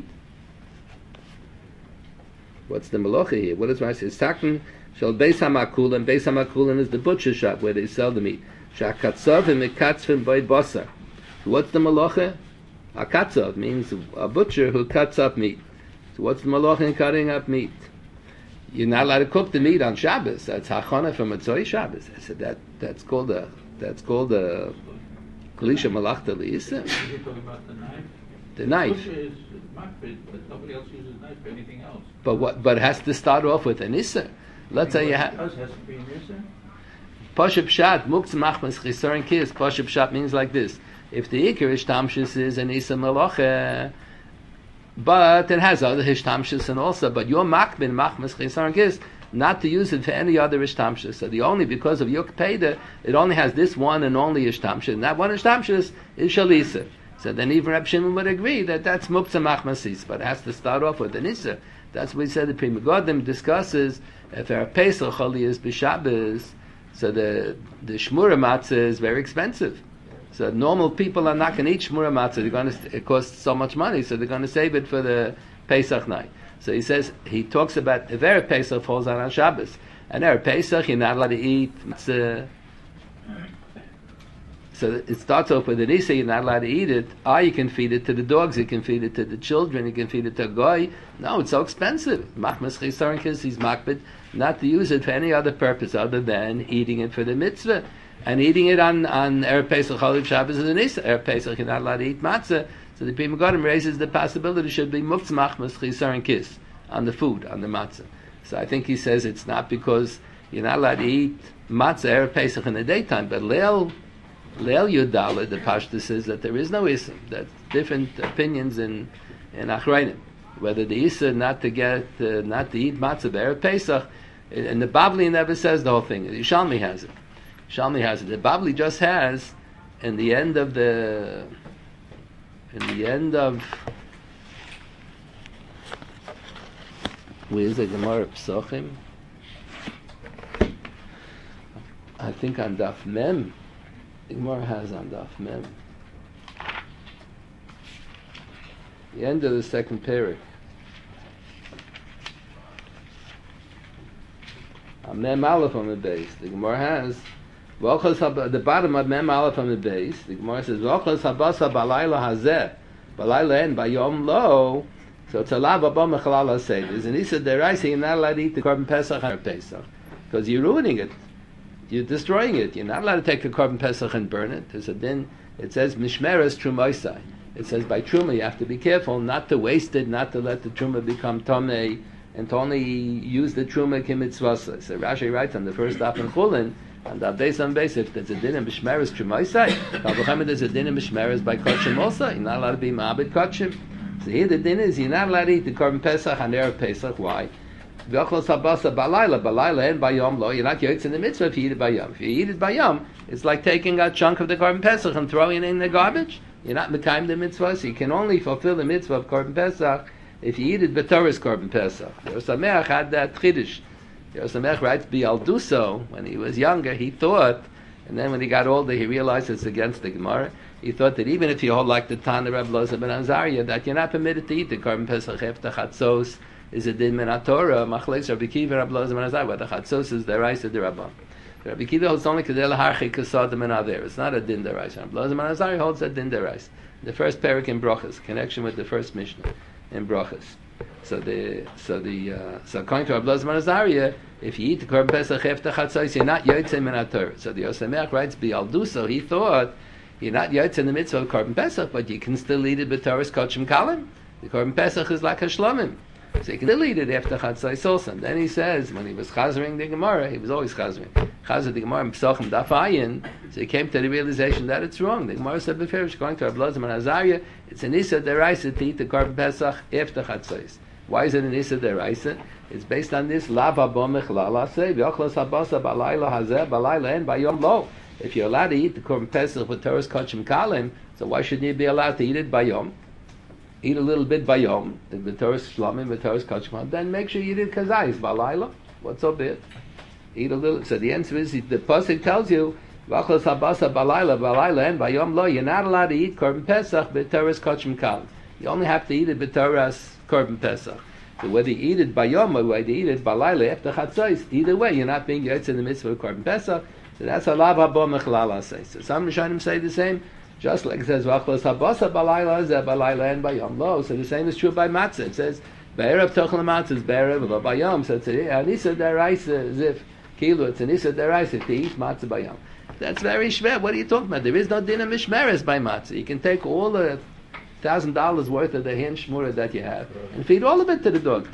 What's the malacha here? What does Rashi say? Sakin shall beis hamakulim. Beis hamakulim is the butcher shop where they sell the meat. Shakatzavim mekatzvim by basar. What's the malacha? A katzav means a butcher who cuts up meat. So what's the malacha in cutting up meat? You're not allowed to cook the meat on Shabbos. That's hachana from Matzoi Shabbos. I said that's called a kalisha malachta liisa. You're talking about the knife. The knife. Butcher is makbid, but nobody else uses knife for anything else. But it has to start off with an issa. Let's say you have. It has to be an issa. Pashup shat muktzah machmas chisaron kis. Pashup shat means like this. If the ikar ishtamshus is an isa malacha, but it has other ishtamshus and also, but your makbin machmas chisaron kis, not to use it for any other ishtamshus. So the only, because of yuk peda, it only has this one and only ishtamshus. And that one ishtamshus is shalisa. So then even Reb Shimon would agree that that's muktzah machmasis, but it has to start off with an isa. That's what we said the Pri Megadim discusses, if our Pesach choli is b'Shabbos, so the shmura matzah is very expensive. So normal people are not going to eat shmura matzah. It costs so much money, so they're going to save it for the Pesach night. So he talks about if Erev Pesach falls on Shabbos, and Erev Pesach you're not allowed to eat matzah. So it starts off with an isa, you're not allowed to eat it. Or you can feed it to the dogs, you can feed it to the children, you can feed it to a goy. No, it's so expensive. Machmas chisaron kis, he's makbid not to use it for any other purpose other than eating it for the mitzvah. And eating it on Erev Pesach Choliv Shabbos is an isa. Erev Pesach you're not allowed to eat matzah. So the Pri Megadim raises the possibility should be muktzah machmas chisaron kis on the food, on the matzah. So I think he says it's not because you're not allowed to eat matzah Erev Pesach in the daytime, but Leil Yudala, the Pashta says that there is no Issa. That's different opinions in Achrayim. Whether the Issa not to eat matzah Erev Pesach, and the Babli never says the whole thing. The Yishalmi has it. The Babli just has in the end of where's the Gemara Psochim? I think on Daf Mem. The Gemara has on Daf Mem. The end of the second parak. On Mem Aleph on the base. The Gemara has the bottom of Mem Aleph on the base. The Gemara says V'ochos habasa balayla hazeh balayla en bayom lo. So it's a lav abom mechalal haseder. And he said deraisa you're not allowed to eat the korban pesach on Pesach because you're ruining it. You're destroying it. You're not allowed to take a korban pesach and burn it. There's a din. It says mishmeres trumaisai. It says by truma you have to be careful not to waste it, not to let the truma become tomei, and to only use the truma kimitzvasa. So Rashi writes on the first daf in Chulin, and that base on base, if there's a din in mishmeres trumaisai, there's a din in mishmeres by kachim also. You're not allowed to be ma'abed kachim. So here the din is you're not allowed to eat the korban pesach on Erev Pesach. Why? V'ochos habasa balayla and bayom lo. You're not yotz in the mitzvah if you eat it bayom. If you eat it bayom, it's like taking a chunk of the korban pesach and throwing it in the garbage. You're not mekayim the mitzvah, so you can only fulfill the mitzvah of korban pesach if you eat it b'toras korban pesach. Yosameach had that chiddush. Yosameach writes Bialduso when he was younger. He thought, and then when he got older, he realized it's against the Gemara. He thought that even if you hold like the Tana Reb Loza ben Azariah, that you're not permitted to eat the korban pesach after chatzos. Is a din min Torah, machlekes Rabbi Kiva, Rabbi Loza ben Azariah, whether chatzos is deraisa derabban. Rabbi Kiva holds only kedei laharchik kasadim and aver. It's not a din deraisa. Rabbi Elazar ben Azariah holds a din deraisa. The first parak in Brachas, connection with the first Mishnah in Brachas. So according to Rabbi Elazar ben Azariah, if you eat the korban pesach after chatzos, you're not yotzei min haTorah. So the Yosemeach writes Bialduso. He thought you're not yotzei in the mitzvah of korban pesach, but you can still eat it b'Torah's kochim kalim. The korban pesach is like a shlomim. So you can still eat it after Chatzos also. Then he says, when he was chazering the Gemara, he was always chazering. Chazer the Gemara in Pesachim Daf Ayin, so he came to the realization that it's wrong. The Gemara said before, going to Rabbi Elazar ben Azariah, it's an Issa deraisa to eat the korban pesach after Chatzos. Why is it an Issa deraisa? It's based on this, Lav haba mechlal aseh, v'yochlas habasa balayla hazeh, balayla en bayom lo. If you're allowed to eat the korban pesach with Torah's kochim kalim, so why shouldn't you be allowed to eat it bayom? Eat a little bit bayom, the Torah's shlamim, the Torah's kachman, then make sure you eat it kazayis, balayla. What's so bad? Eat a little. So the answer is, the pasuk tells you, v'achlas habasa balayla, and bayom lo, you're not allowed to eat korban pesach, the Torah's kachim kal. You only have to eat it, the Torah's korban pesach. So whether you eat it bayom or whether you eat it balayla after chatzos, either way, you're not being yotze in the mitzvah of korban pesach. So that's a lav haba mechlal aseh. So some Rishonim say the same. Just like it says, "V'achlos habasa balayla zeh balayla en bayom lo." So the same is true by matzah. It says, "Be'erev tochel matzah is be'erev lo bayom." So it's an issa deraisa, as if kilo. It's an issa deraisa to eat matzah bayom. That's very shver. What are you talking about? There is no din of mishmeres by matzah. You can take all the $1,000 worth of the hin shmura that you have and feed all of it to the dog.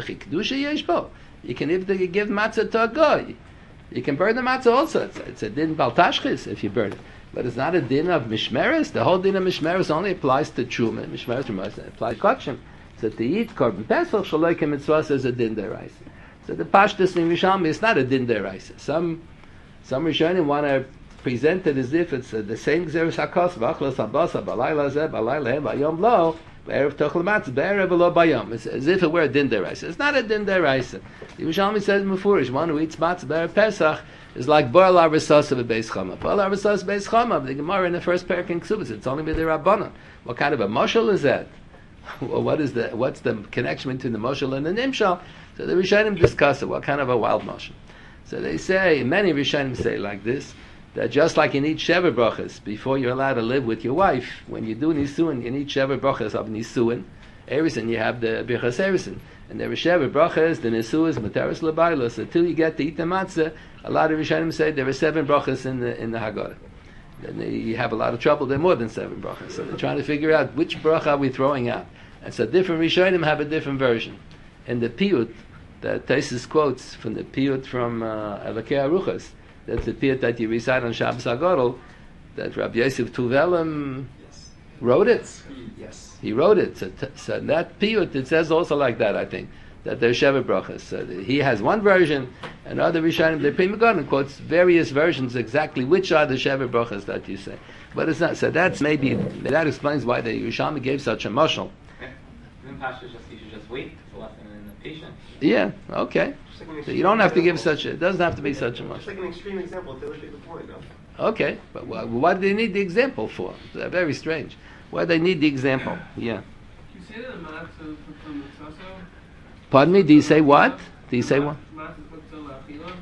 You can even give matzah to a guy. You can burn the matzah also. It's a din bal tashchis if you burn it. But it's not a din of mishmeres. The whole din of mishmeres only applies to truma. Mishmeres applies to kachim. So to eat korban pesach shalokim mitzvah is a din deraisa. So the pashtus in Rishonim is not a din deraisa. Some Rishonim want to present it as if it's the same gzeres hakos v'achlos habasa balayla zeh balayla bayom lo be'erev tochel matzah be'erev lo bayom. It's as if it were a din deraisa. It's not a din deraisa. The Rishonim says mufurish, one who eats matzah be'erev pesach is like Bar la Risas of a Beis Chama. Bar la Risas Beis Chama, the Gemara in the first parak in Ksubas, it's only with the Rabbanon. What kind of a moshel is that? Well, what's the connection between the moshel and the nimshal? So the Rishonim discuss it. What kind of a wild moshel? So they say, many Rishonim say like this, that just like you need Sheva brachas before you're allowed to live with your wife, when you do Nisuin, you need Sheva brachas of Nisuin. Erison, you have the Birchas Erison. And there are Sheva brachas, the Nisuas, Materis Labayla. So till you get to eat the matzah, a lot of Rishonim say there are 7 brachas in the Haggadah. Then you have a lot of trouble. There are more than 7 brachas. So they're trying to figure out which bracha are we throwing out. And so different Rishonim have a different version. And the piyut that Taisus quotes from the piyut from Elokei Aruchas, that's the piyut that you recite on Shabbos HaGadol, that Rabbi Yosef Tuvelim wrote it. Yes. He wrote it. So that piyut, it says also like that, I think, that there's Sheva brachas. So he has one version, and other Rishonim, the Pri Megadim quotes various versions exactly which are the Sheva brachas that you say. But it's not. So that's maybe, that explains why the Yerushalmi gave such a mashal. Okay. Then Pasha you should just wait. It's a lesson in the patience. Yeah, okay. Like So you don't have to give such a, it doesn't have to be such a Just mashal. like an extreme example to illustrate the point, no? Okay, but what do they need the example for? Very strange. Why do they need the example? Yeah. You say that the matzah from the saso. Pardon me, do you say what? Do you say what? Matzah cooked on la'achila.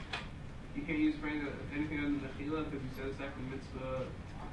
You can't use for anything other than la'achila because you said it's after mitzvah.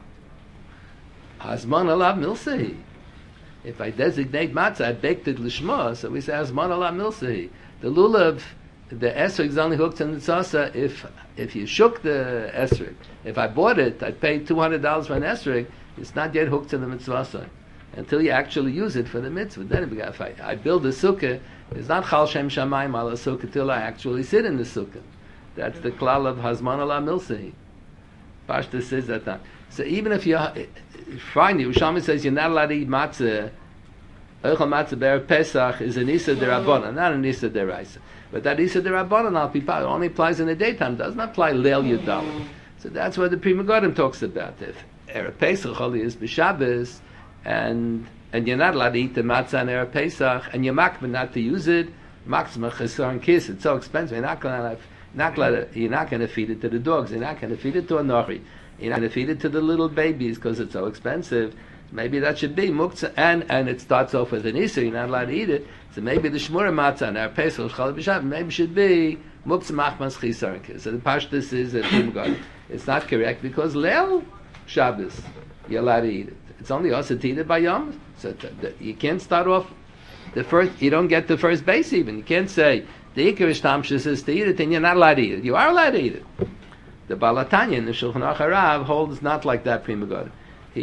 Hazman alav milsehi. If I designate matzah, I baked it lishma, so we say Hazman alav milsehi. The lulav, the esrog is only hooked in the tzasa if you shook the esrog. If I bought it, I paid $200 for an esrog, it's not yet hooked to the mitzvah until you actually use it for the mitzvah. Then if I build a sukkah, it's not chal shem shamayim ala sukkah till I actually sit in the sukkah. That's the klal of hazman ala milsehi. Pashta says that time. So even if you find Yerushalmi says you're not allowed to eat matzah, Eichel matzah ber Pesach is an Issa derabbanan, not an Issa deraisa. But that Issa derabbanan only applies in the daytime, doesn't apply leil yudal. So that's what the Pri Megadim talks about. If Erev Pesach only is b'Shabbos, and you're not allowed to eat the matzah on Erev Pesach, and you're makbid not to use it, maksma chesar and kiss, it's so expensive, you're not going to feed it to the dogs, you're not going to feed it to a nochi, you're not going to feed it to the little babies because it's so expensive. Maybe that should be muktzah, and it starts off with an issa, you're not allowed to eat it, so maybe the shmura matzah on Erev Pesach, maybe should be Muktzah machmas chisaron kis. So the pashtus is a Pri Megadim. It's not correct because Leil Shabbos you're allowed to eat it. It's only also to eat it by Yom. So you can't start off the first. You don't get the first base even. You can't say the Ikarish Tamshus is to eat it and you're not allowed to eat it. You are allowed to eat it. The Balatanya in the Shulchan Aruch Harav holds not like that Pri Megadim.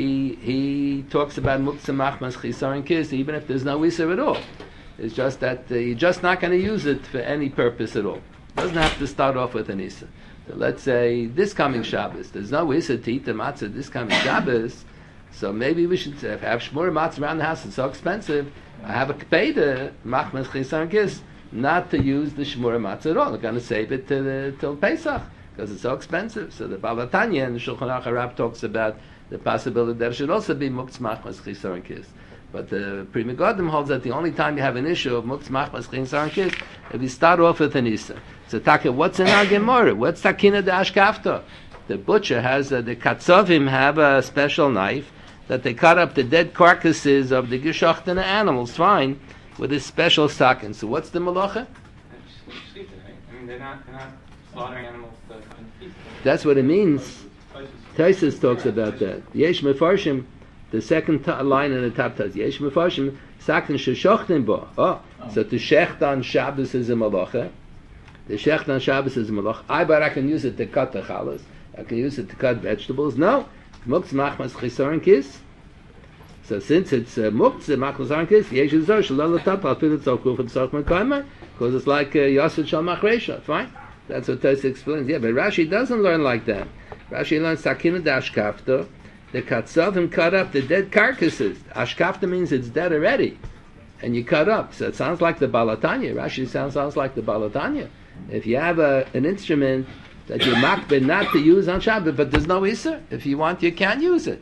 He talks about Muktzah machmas chisaron kis even if there's no Isser at all. It's just that you're just not going to use it for any purpose at all. It doesn't have to start off with an Isser. So let's say this coming Shabbos, there's no Isser to eat the matzah this coming Shabbos, so maybe we should have shmura matzah around the house. It's so expensive. I have a kpeda machmas chisaron kis not to use the shmura matzah at all. I'm going to save it till Pesach because it's so expensive. So the Balatanya and the Shulchan Aruch Harav talks about the possibility there should also be muktzah machmas chisaron kis. But the Pri Megadim holds that the only time you have an issue of muktzah machmas chisaron kis if you start off with an Isser. So Taka, what's in our Gemara? What's Takina de Ashkafta? The butcher has, the Katzovim have a special knife that they cut up the dead carcasses of the geschochtene animals, fine, with a special sakin. So what's the malacha? Shechita, right? I mean, they're not slaughtering animals to cut in pieces. That's what it means. Taisus talks about that. Yesh mefarshim, the second line in the top says, Yesh mefarshim, sakin sheshochten bo. Oh, so to shecht on Shabbos is a malacha. The shecht on Shabbos is a malacha. But I can use it to cut the chalas. I can use it to cut vegetables. No. Muktzah machmas chisaron kis. So since it's muktzah machmas chisaron kis, yesh zor shalal tat al pil tzok kuf tzok mekaymer, because it's like yasud shal machresha. Fine. That's what Tos explains. Yeah, but Rashi doesn't learn like that. Rashi learns sakina de ashkafta. The katzavim cut up the dead carcasses. Ashkafta means it's dead already, and you cut up. So it sounds like the Balatanya. Rashi sounds like the Balatanya. If you have an instrument that you're makbid not to use on Shabbat, but there's no Isser. If you want, you can use it.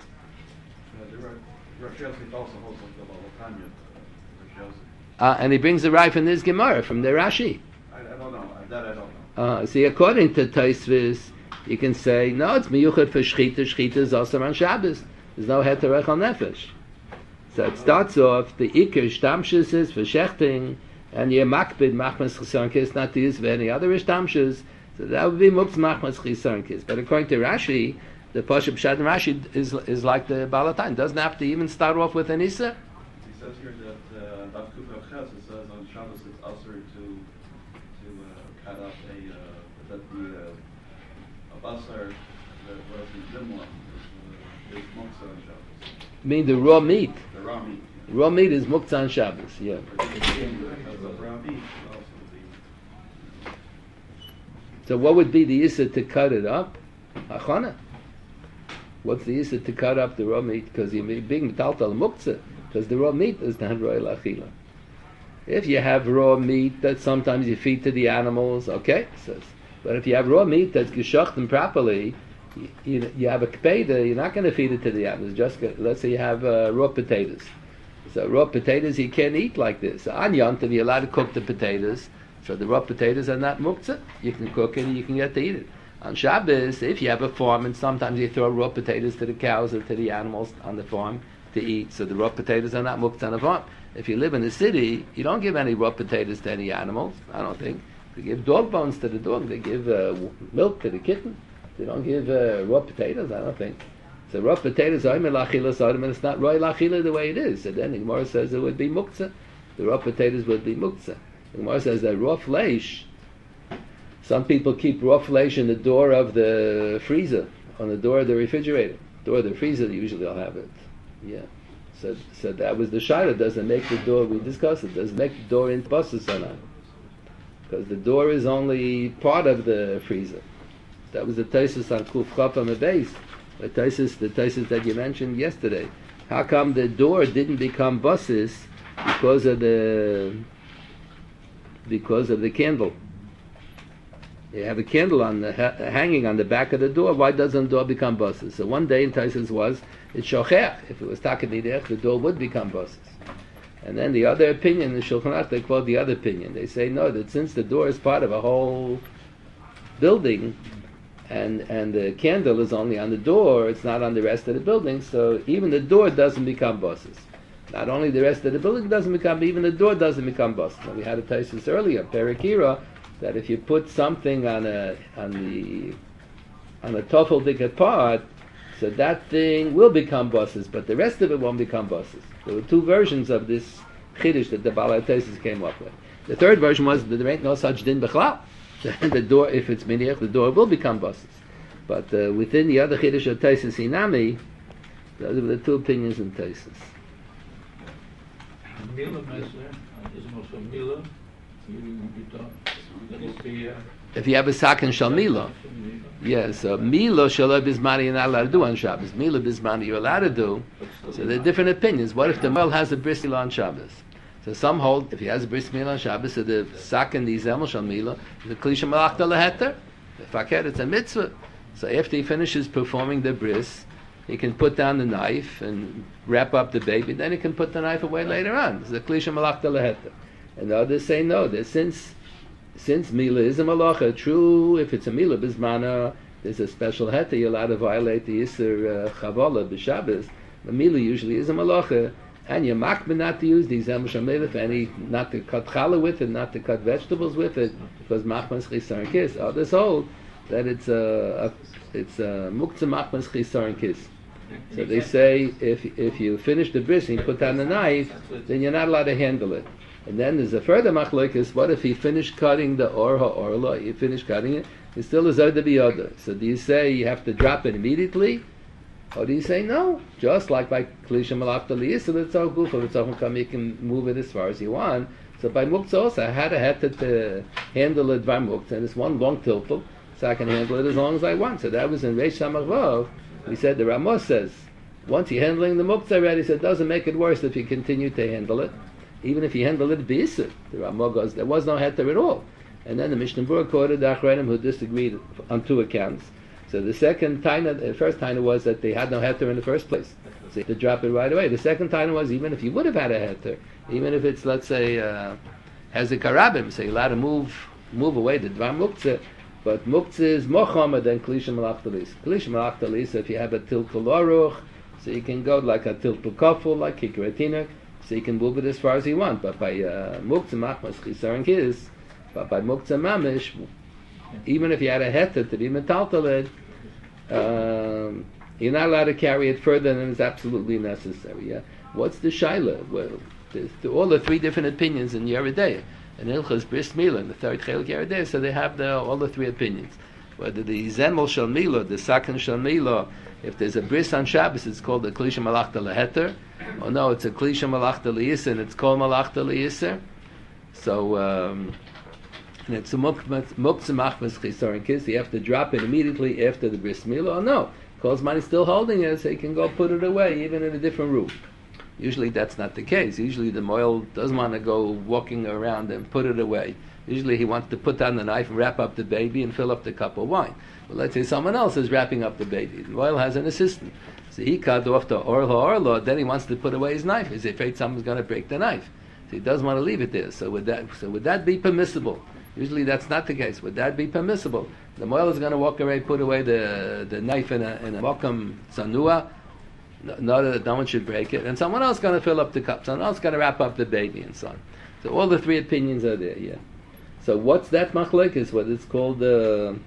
And he brings the right from this Gemara, from the Rashi. I don't know. That I don't know. See, according to Tosfos, you can say, no, it's miyuchad for shchita. Shchita is also on Shabbos. There's no heterech al nefesh. So it starts off, the ikar shtamshus is for shechting, and you're makbid machmas chisaron kis not to use for any other ishtamshus. So that would be muktzah machmas chisaron kis. But according to Rashi, the Pashup Pshat in Rashi is like the Balatanya. Doesn't have to even start off with an Isser. He says here that Daf Kuf Ches, it says on Shabbos it's also to cut up a basar that was in Zimla is muktzah on Shabbos. You mean the raw meat? The raw meat. Raw meat is muktzah on Shabbos. Yeah. Raw meat also be. So what would be the Isser to cut it up? Achana. What's the Isser to cut up the raw meat? Because you're being metaltal muktzah. Because the raw meat is not royal achila. If you have raw meat that sometimes you feed to the animals, okay, says. But if you have raw meat that's geschochten properly, you have a kpeda, you're not going to feed it to the animals. Let's say you have raw potatoes. So raw potatoes you can't eat like this. On Yontav you're allowed to cook the potatoes. So the raw potatoes are not muktzah. You can cook it and you can get to eat it. On Shabbos, if you have a farm and sometimes you throw raw potatoes to the cows or to the animals on the farm to eat, so the raw potatoes are not muktzah on the farm. If you live in the city, you don't give any raw potatoes to any animals, I don't think. They give dog bones to the dog, they give milk to the kitten. They don't give raw potatoes, I don't think. So raw potatoes are melachila sodom, and it's not roy lachila the way it is. So then the Gemara says it would be muktzah. The raw potatoes would be muktzah. The Gemara says that raw flesh, some people keep raw flesh in the door of the freezer, on the door of the refrigerator. Door of the freezer, usually I'll have it. Yeah. So that was the shayla. Doesn't make the door, we discussed it, doesn't make the door in buses or not. Because the door is only part of the freezer. That was the Tosfos on Kuf Chaf on the base. The Tosfos that you mentioned yesterday. How come the door didn't become buses because of the candle? You have a candle on hanging on the back of the door. Why doesn't the door become buses? So one day in Tosfos was it's shochech. If it was takadidech, the door would become buses. And then the other opinion, the Shulchan Aruch, they quote the other opinion. They say no, that since the door is part of a whole building, and the candle is only on the door, it's not on the rest of the building. So even the door doesn't become buses. Not only the rest of the building doesn't become, even the door doesn't become buses. Now, we had a Tosfos earlier, Perikira. that if you put something on a tofeldik part, so that thing will become bosses, but the rest of it won't become bosses. There were two versions of this chiddush that the Balei Tosfos came up with. The third version was that there ain't no such din b'chlal. The door, if it's miniach, the door will become bosses. But within the other chiddush of Tosfos Inami, those are the two opinions in Tosfos. Mila Messer, is also Mila. You don't. That is the. If you have a sakin shal Mila, yes, Mila shaloi bismani you're not allowed to do on Shabbos. Mila bismani you're allowed to do. So there are different opinions. What if the male has a bris milah on Shabbos? So some hold if he has a bris milah on Shabbos, so the sakin the zemel shal Mila, the klisha malachta leheter. If aker it's a mitzvah. So after he finishes performing the bris, he can put down the knife and wrap up the baby. Then he can put the knife away later on. It's the klisha malachta leheter. And the others say no. That since Mila is a malacha, true, if it's a Mila bismana, there's a special heter, you're allowed to violate the Yisr Chavala b'Shabbos. The Mila usually is a malacha, and you're makbid not to use these Zemel Shamelef, and not to cut challah with it, not to cut vegetables with it, because machmas chisar kis. Others hold that it's a muktzah machmas chisar kis. So they say if you finish the bris and you put down the knife, then you're not allowed to handle it. And then there's a further machlokes. What if he finished cutting the or ha'orla? You finished cutting it. It's still a zayda biyada. So do you say you have to drop it immediately, or do you say no? Just like by klisha malachta liyisa, it's all goof. It's all come. You can move it as far as you want. So by muktzah also, I had to handle it by muktzah, and it's one long tiltel, so I can handle it as long as I want. So that was in Reish Samachvav. We said the Ramos says once you're handling the muktzah already, so it doesn't make it worse if you continue to handle it. Even if you handle it b'isur, the Ramah goes, there was no heter at all. And then the Mishnah Berurah quoted the Achronim who disagreed on two accounts. So the first taina was that they had no heter in the first place. So to drop it right away. The second taina was even if you would have had a heter, even if it's, let's say, has a karabim, so you're allowed to move away the dvar muktzah, but muktzah is more chomer than klisha malachta lisa. Klisha malachta lisa, if you have a tiltul aruch, so you can go like a tiltul kaful, like kikretinuk, so you can move it as far as you want. But by muktzah machmas chisar and kis, but by muktzah mamish, even if you had a heter to be metaltaled, you're not allowed to carry it further than is absolutely necessary. Yeah? What's the shaila? Well, there's all the three different opinions in Yeridei. And Ilchas Bris Milah in the third Chelik Yeridei, so they have all the three opinions. Whether the Zemel Shal Milah, the Sakin Shal Milah, if there's a bris on Shabbos, it's called the Klisha Malachta Leheter. Or no, it's a Klisha Malachta Liyisr, and it's called Malachta Liyisr. So, and it's a Muktzah Machmas Chisar and Kis. You have to drop it immediately after the bris milah. Or no, because man is still holding it, so he can go put it away, even in a different room. Usually that's not the case. Usually the moil doesn't want to go walking around and put it away. Usually he wants to put down the knife and wrap up the baby and fill up the cup of wine. But let's say someone else is wrapping up the baby. The moil has an assistant. So he cut off the orla, then he wants to put away his knife. He's afraid someone's going to break the knife. So he doesn't want to leave it there. So would that be permissible? Usually that's not the case. Would that be permissible? The moil is going to walk away, put away the knife in a mokam sanua. No one should break it. And someone else is going to fill up the cup. Someone else is going to wrap up the baby and so on. So all the three opinions are there, yeah. So what's that machlekes? What it's called a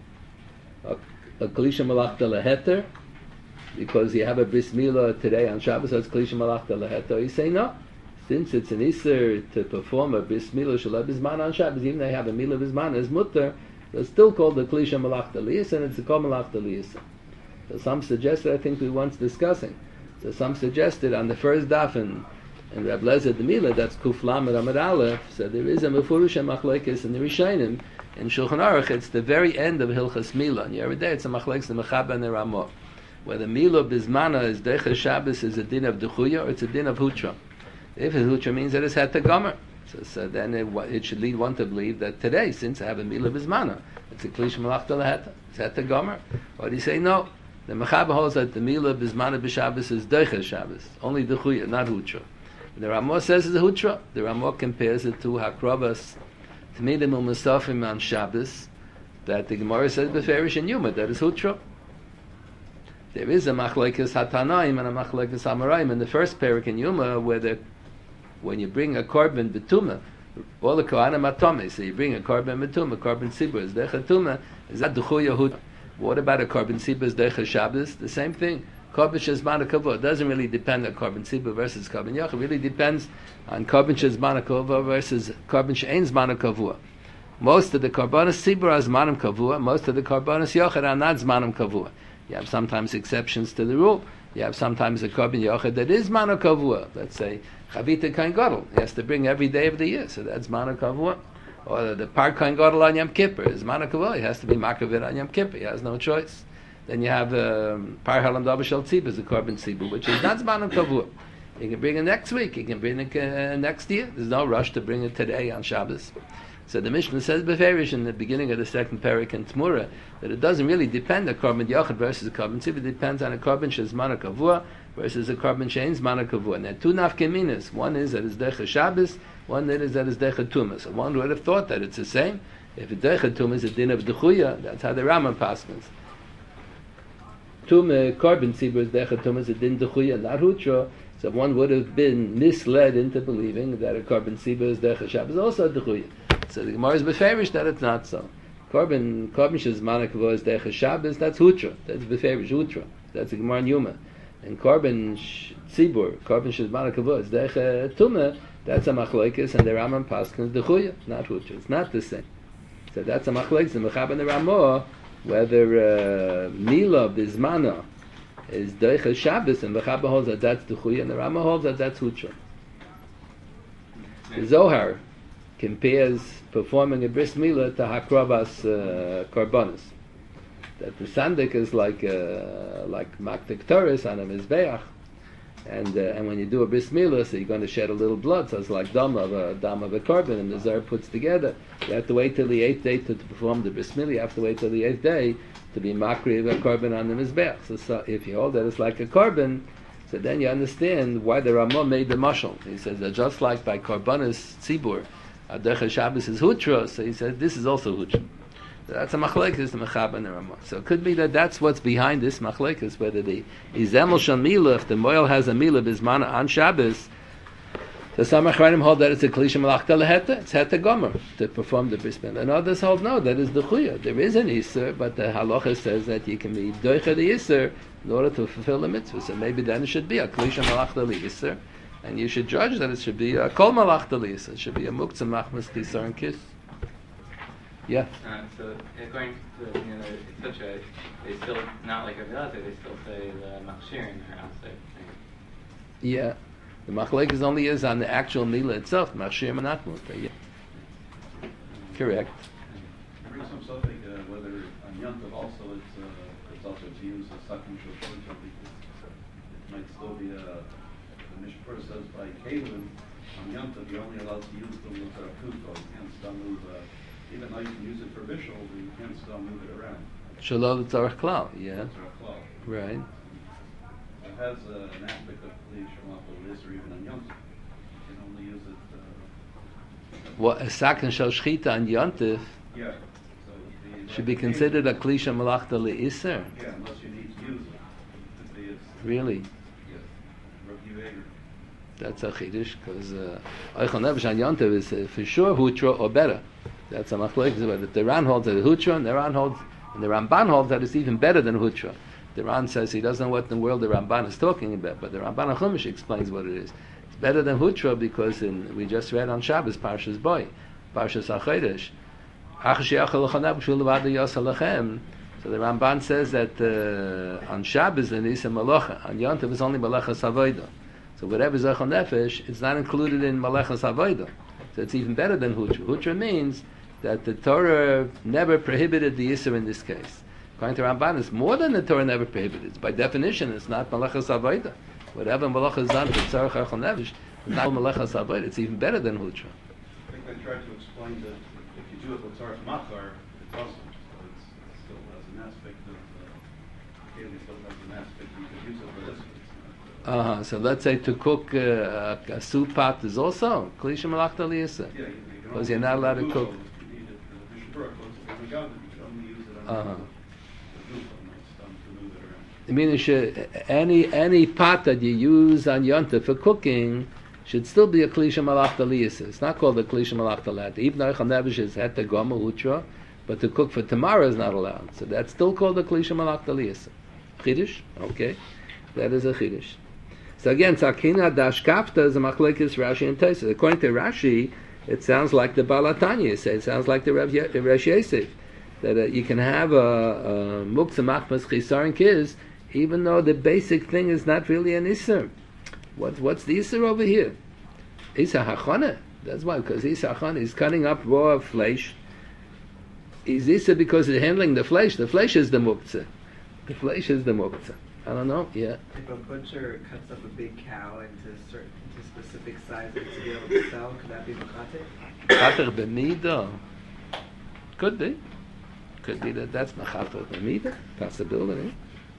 klisha malachta leheter, because you have a bris milah today on Shabbos, so it's klisha malachta leheter. You say no, since it's an iser to perform a bris milah shalai bisman on Shabbos, even they have a milah bisman as mutter, so it's still called the klisha malachta liyis, and it's a kol malachta liyis. So some suggested, I think we once discussing. So some suggested on the first daf in Reb Lezer the Milah, that's Kuf Lamed Amud Aleph. So there is a Mefurush Machlekes in the Rishonim in Shulchan Aruch. It's the very end of Hilchas Milah. And every day it's a Machlekes the Mechaba and the Ramah. Whether Milah Bismana is Deicha Shabbos is a din of Dechuya or it's a din of Hutra. If it's Hutra means that it's Het Gomer. So then it should lead one to believe that today, since I have a Milah Bismana, it's a Klish Malachta Lehet, it's Het Gomer. Or do you say no? The Mechaba holds that the Milah Bismana B'Shabbos is Deicha Shabbos, only Dechuya, not Hutra. The Ramah says it's a Hutra. The Ramah compares it to Hakrobas Tmidim U'Musafim on Shabbos, that the Gemara says Beferish and Yuma, that is Hutra. There is a Machlekes Hatanaim and a Machlekes Amoraim in the first parak in Yuma, where when you bring a korban B'tumah, All the Kohanim are Tomei. So you bring a Korban Metum, a Korban Sibur, is Decha Tuma, is that Duchuya Hut? What about a Korban Sibur, is Decha Shabbos? The same thing. Korban Shezman Kavua. It doesn't really depend on Korban Sibur versus Korban Yoch. It really depends on Korban Shezman Kavua versus Korban She'ein Zman Kavua. Most of the Korbanos Sibur are Zmanim Kavua. Most of the Korbanos Yochid are not Zmanim Kavua. You have sometimes exceptions to the rule. You have sometimes a Korban Yochid that is Zmanim Kavua. Let's say Chavita Kain Gadol. He has to bring every day of the year, so that's Zmanim Kavua. Or the Par Kain Gadol on Yom Kippur is Zmanim Kavua. He has to be Makavit on Yom Kippur. He has no choice. Then you have Par Halam Davar Shel Tzibur, the Korban Tzibur, which is not Zmanim Kavua. You can bring it next week. You can bring it next year. There's no rush to bring it today on Shabbos. So the Mishnah says beferish in the beginning of the second parak in Tmura that it doesn't really depend on Korban Yochid versus a Korban Tzibur. It depends on a Korban Shezman Kavua versus a Korban She'ein Zman Kavua. And there are two nafkeminas. One is that it's Decha Shabbos. One is that it's Decha Tumas. So one would have thought that it's the same. If it's Decha Tumas, it's a din of Dechuya. That's how the Rambam paskins. Korban Tzibur is Decha Tumas, a din Dechuya, not Hutra. So one would have been misled into believing that a Korban Tzibur is Decha Shabbos, also Dechuya. So the Gemara is beferish that it's not so. Korban Shezman Kavua is Decha Shabbos, that's Hutra. That's beferish Hutra. That's the Gemara in Yuma. And Korban Tzibur, Korban Shezman Kavua is Decha Tumah, that's a machlokes, and the Rambam paskins Dechuya, not Hutra. It's not the same. So that's a machlokes, the Mechab and the Ramah, whether Mila Bizmana is Decha Shabbos, and Mechab holds that that's Dechuya, and the Ramah holds that that's Hutra. The Zohar compares performing a bris milah to hakravas korbanos. That the sandik is like maktik Torres on a mizbeach, and when you do a bris milah, so you're going to shed a little blood, so it's like dam of a korban, and the Zohar puts together. You have to wait till the 8th day to perform the bris milah. You have to wait till the 8th day to be makri of a korban on the mizbeach. So if you hold that it's like a korban, so then you understand why the Ramah made the mashal. He says that just like by korbanos tzibur, Decha Shabbos is Hutra, so he said this is also Hutra. That's a machlekes, the Mechab and the Ramah. So it could be that that's what's behind this machlekes, whether the Izemel Shal Milah, if the Moel has a Milah Bizmana on Shabbos, the some Achranim hold that it's a Klisha Malachta Leheta, it's Heta Gomer, to perform the Bris Milah. And others hold no, that is the Chuya. There is an Isser, but the Halacha says that you can be Doicha the Isser in order to fulfill the mitzvah. So maybe then it should be a Klisha Malachta Isser. And you should judge that it should be a kol malach dalis. It should be a muktzah machmas kisar and kiss. Yeah. So according to it's such a, they still not like a relative. They still say the machshir in their outside thing. Yeah, the machlekes only is on the actual milah itself. Machshir manat mutar. Yeah. Correct. There brings some stuff like whether on Yontav also it's also to use a second shul because it might still be a. The Mishpur says by Kalim on Yontav you're only allowed to use the Lutar Kuto. You can't still move, even though you can use it for Bishul, you can't still move it around. Shalom tzarech klal, yeah. Right. It has an aspect of Kli Shalom Lis or even on Yontav. You can only use it. What, a sakin shel shchita on Yontav Yeah. So should be considered a klisha malachta le'iser? Yeah, unless you need to use it. Really? That's a chiddush because Eichel Nefesh on Yontav is for sure Hutra or better. That's a machlokes. But the Ran holds that it's Hutra, and the Ramban holds that it's even better than Hutra. The Ran says he doesn't know what in the world the Ramban is talking about, but the Ramban Chumash explains what it is. It's better than Hutra because we just read on Shabbos Parshas Boy, Parshas HaChodesh. So the Ramban says that on Shabbos the Nisa Malacha, on Yontav is only Malachas Avodah. So whatever is Eichel Nefesh, it's not included in Malachas Avodah. So it's even better than Hutra. Hutra means that the Torah never prohibited the Yisr in this case. According to Ramban, it's more than the Torah never prohibited. By definition, it's not Malachas Avodah. Whatever Malachas is done for Tzarech Eichel Nefesh, it's not Malachas Avodah. It's even better than Hutra. I think they tried to explain that if you do it with Tzarech Machar, it's awesome. So it still has an aspect of, Kaylee still has an aspect you could use it for this. So let's say to cook a soup pot is also Klisha Malachta Liyasa. Yeah, because you're not allowed to cook. You need it, Bishur, you can only use it on the to move it around. I mean, any pot that you use on Yontav for cooking should still be a Klisha Malachta Liyasa. It's not called a Klisha Malachta Lata. Even though Nevish is Het Goma Utra, but to cook for tomorrow is not allowed. So that's still called a Klisha Malachta Liyasa. Chidush? Okay. That is a Chidush. So again, Sakina Dash Kafta is a Machlekes Rashi and Tosfos. According to Rashi, it sounds like the Balatanya. It sounds like the Rav Yosef. That you can have a Muktzah Machmas Chisaron Kiz, even though the basic thing is not really an Isser. What's the Isser over here? Isser Hachana. That's why, because Isser Hachana is cutting up raw flesh. Is Isser because it's handling the flesh? The flesh is the Muktzah. The flesh is the Muktzah. I don't know, yeah. If a butcher cuts up a big cow into specific sizes to be able to sell, could that be Mechatech? Mechatech b'midah. Could be. Could be that's Mechatech b'midah. Possibility.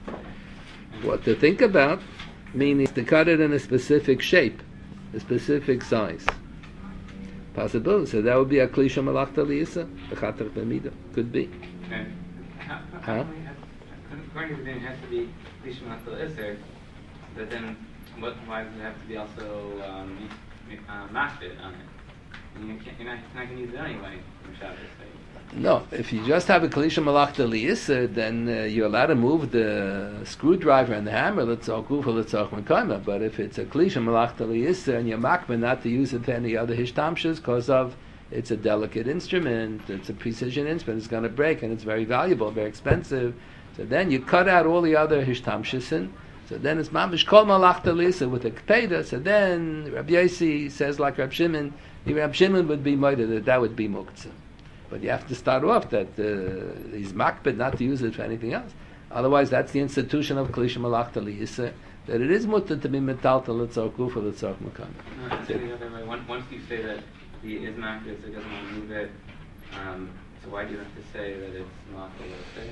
What to think about means to cut it in a specific shape, a specific size. Possibility. So that would be a Klisha Malachta Liyasa. Mechatech b'midah. Could be. Okay. Huh? According to the it has to be Klisha Malachta Isser, but then why does it have to be also mashbit on it? You're not going to use it anyway from Shabbos. No, if you just have a Klisha Malachta Liyasa, then you're allowed to move the screwdriver and the hammer, L'tzorch Gufa, L'tzorch Mekayma. But if it's a Klisha Malachta Liyasa and you're makbid not to use it for any other hishtamshas because of it's a delicate instrument, it's a precision instrument, it's going to break and it's very valuable, very expensive. So then you cut out all the other hishtamshasin. So then it's mamish kol malachta liyasa with a kpeda. So then Rabbi Yossi says like Rabbi Shimon would be moida that would be muktzah. But you have to start off that he's makbid not to use it for anything else. Otherwise, that's the institution of Klisha Malachta Liyasa, that it is mutter to be metalta l'tzorch gufa l'tzorch makam. No, it's the other way. Once you say that he is makbid, so he doesn't want to move it, so why do you have to say that it's malachta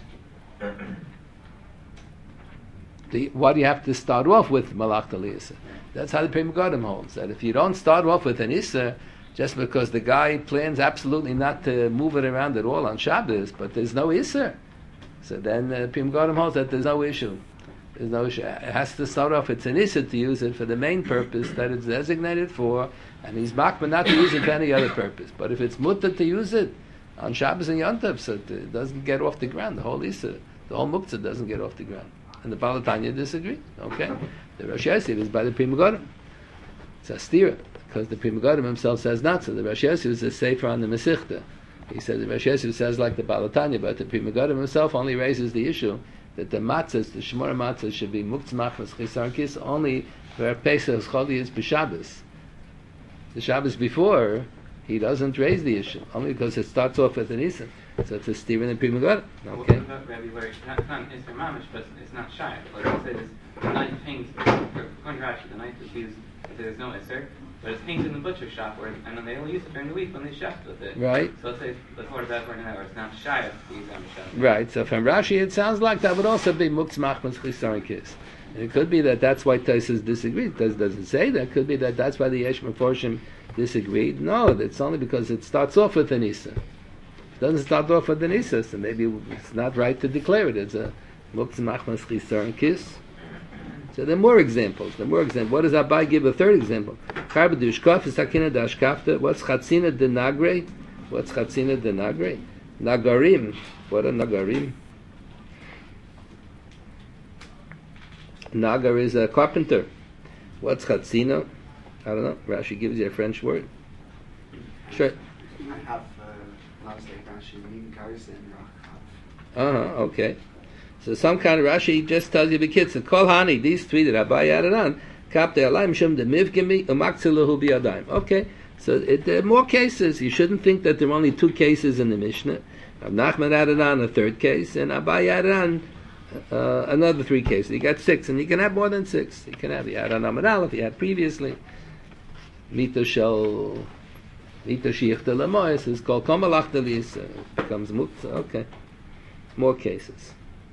liyasa? Why do you have to start off with Malachta Liyasa? That's how the Pri Megadim holds, that if you don't start off with an Isser, just because the guy plans absolutely not to move it around at all on Shabbos, but there's no Isser, so then Pri Megadim holds that there's no issue. There's no issue. It has to start off, it's an Isser to use it for the main purpose that it's designated for, and he's makbid not to use it for any other purpose. But if it's mutter to use it on Shabbos and Yom Tov, so it doesn't get off the ground, the whole Isser, the whole Muktzah doesn't get off the ground. And the Balatanya disagree. Okay, the Rosh Yosef is by the Pri Megadim. It's a stira because the Pri Megadim himself says not so. The Rosh Yosef is a sefer on the Mesichta. He says the Rosh Yosef says like the Balatanya, but the Pri Megadim himself only raises the issue that the matzahs, the Shemora matzahs, should be muktzah machmas chisaron kis only where Pesach Choli is b'Shabbos. The Shabbos before, he doesn't raise the issue only because it starts off with an Nisan. So it's a Stephen and Pri Megadim. Okay. Well, Rabbi, where it's not Isser Mamish, but it's not shy. Like I said, the knife hangs, according to Rashi, the knife is used if there's no Isser, but it's hangs in the butcher shop, and then they only use it during the week when they chef with it. Right. So let's say the quarter of that where it's not shy of the exam chef. Right. So from Rashi, it sounds like that would also be muktzah machmas chisaron kis. And it could be that that's why Tosfos disagreed. Doesn't say that. It could be that that's why the Yesh Meforshim disagreed. No, it's only because it starts off with an Isa. It doesn't start off with an Isa, so maybe it's not right to declare it as a muktzah machmas chisaron kis. So there are more examples. What does Abai give a third example? What's chatzina de nagre? What's chatzina de nagre? Nagarim. What are nagarim? Nagar is a carpenter. What's chatzina? I don't know. Rashi gives you a French word. Sure. I have lots like Rashi, Nigars and Rachab. Okay. So some kind of Rashi just tells you the kids and Kol Hani, these three that Abai added on, Kapte Alayim Shem de Mivgimi, Umakzilahu Biyadayim. Okay. So there are more cases. You shouldn't think that there are only two cases in the Mishnah. Rav Nachman added on a third case, and Abai added on another three cases. You got six, and you can have more than six. You can have, you had on Amud Aleph, you had previously. Mito Shiach de Lamois is called Komalach Delis, becomes Muktzah. Okay. More cases.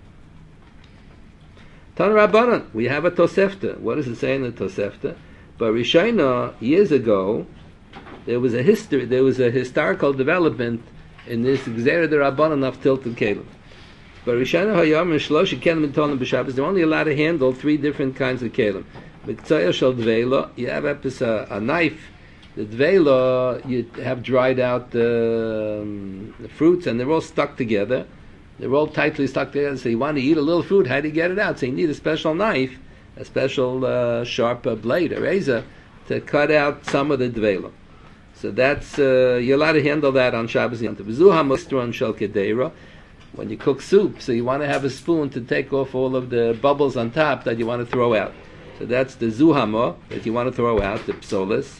Tan Rabbanan, we have a Tosefta. What does it say in the Tosefta? But Rishayna, years ago, there was a historical development in this Gzera de Rabbanan of tilted kelim. But Rishayna Hayam and Shlosh kelim and Tolim b'Shabbos, they're only allowed to handle three different kinds of kelim. Miktsaya shel dveila, you have a knife. The dveila, you have dried out the fruits, and they're all stuck together. They're all tightly stuck together. So you want to eat a little fruit, how do you get it out? So you need a special knife, a special sharp blade, a razor, to cut out some of the dveila. So that's you're allowed to handle that on Shabbos Yom Tov. Zuha mostron shel kedeira. When you cook soup, so you want to have a spoon to take off all of the bubbles on top that you want to throw out. So that's the zuhama that you want to throw out, the psolis.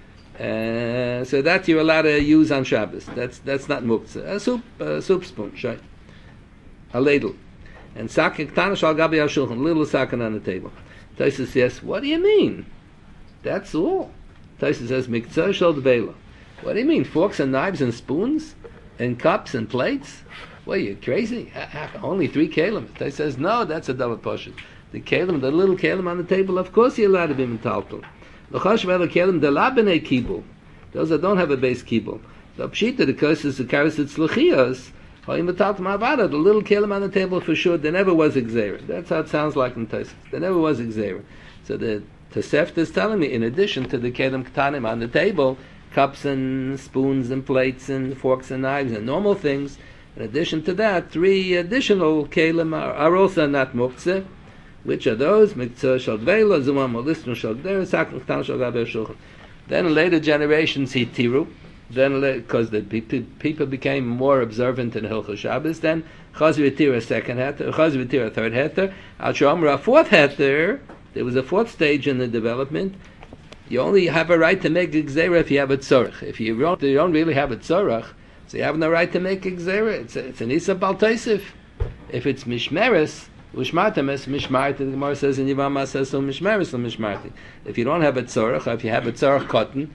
So that you're allowed to use on Shabbos. That's not muktzah. A soup spoon, shay. A ladle. And sakin ktana shal gabi al shulchan, little sakin on the table. Taisa says, what do you mean? That's all. Taisa says, miktzah shal dveila. What do you mean? Forks and knives and spoons? And cups and plates? What, are you crazy? Only 3 kelim. Taisa says, no, that's a double portion. The kelim, the little kelim on the table, of course you're allowed to be metaltal. L'chash v'ela kelim de la b'nei kibul. Those that don't have a base kibul. The pshita, the curse is the karis tzluchiyas. The little kelim on the table for sure, there never was exera. That's how it sounds like in Tosfos. There never was exera. So the Tosefta is telling me, in addition to the kelim ktanim on the table, cups and spoons and plates and forks and knives and normal things, in addition to that, 3 additional kelim are also not muktzeh. Which are those? Miktzah shel dveila, zumam molistron shel kdeira, sakin ktan shel gaber shulchan. Then in later generations, he tiru. Then, because the people became more observant in Hilchos Shabbos, then Chazir V'Tira a second heter, Chazir V'Tira a third heter, Al Shomra a fourth heter. There was a 4th stage in the development. You only have a right to make Gzera if you have a tzorach. If you don't really have a tzorach, so you have no right to make Gzera. It's an Isa Bal Tosef. If it's Mishmeres, Ushmartemes, Mishmarti, the Gemara says in Yivama says so Mishmeres or Mishmarti. If you don't have a tzorach, or if you have a tzorach cotton,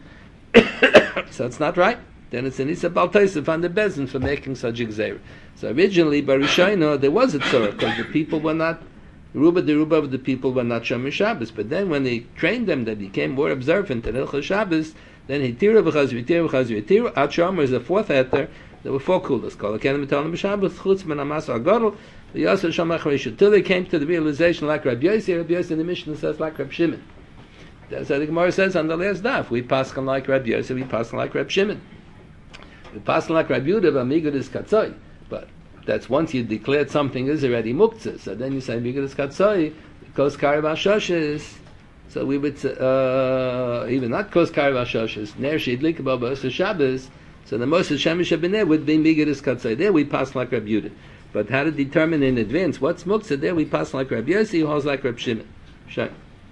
so it's not right. Then it's an Isa Bal Tosef on the bezin for making such a Gzeira. So originally, by Rishayna, there was a tzorach, because the people were not, Ruba of the people were not Shomer Shabbos. But then when they trained them, they became more observant in Hilchos Shabbos, then Hitira v'chaz v'tira, Ad Shomer is the 4th heter. There were 4 kulas. Kol HaKelim V'Talim B'Shabbos, Chutz Ben Amas HaGadol, V'Yasser Shomer Chamishu. Till they came to the realization, like Rabbi Yossi in the Mishnah says, like Rabbi Shimon. That's how the Gemara says on the last daf. We pass on like Rabbi Yosef, we pass on like Rabbi Shimon. We pass on like Rabbi Yehuda, but Migud is Katzoi. But that's once you declared something is already muktzah. So then you say Migud is Katzoi, because Karev HaShoshes. So we would even not because Karev HaShoshes, Ner Shidlik B'Os Shabbos. So the most Shemesh Abineh would be Migud is Katzoi. There we pass like Rabbi Yehuda. But how to determine in advance what's muktzah? There we pass like Rabbi Yossi, who holds like Rabbi Shimon. Sure.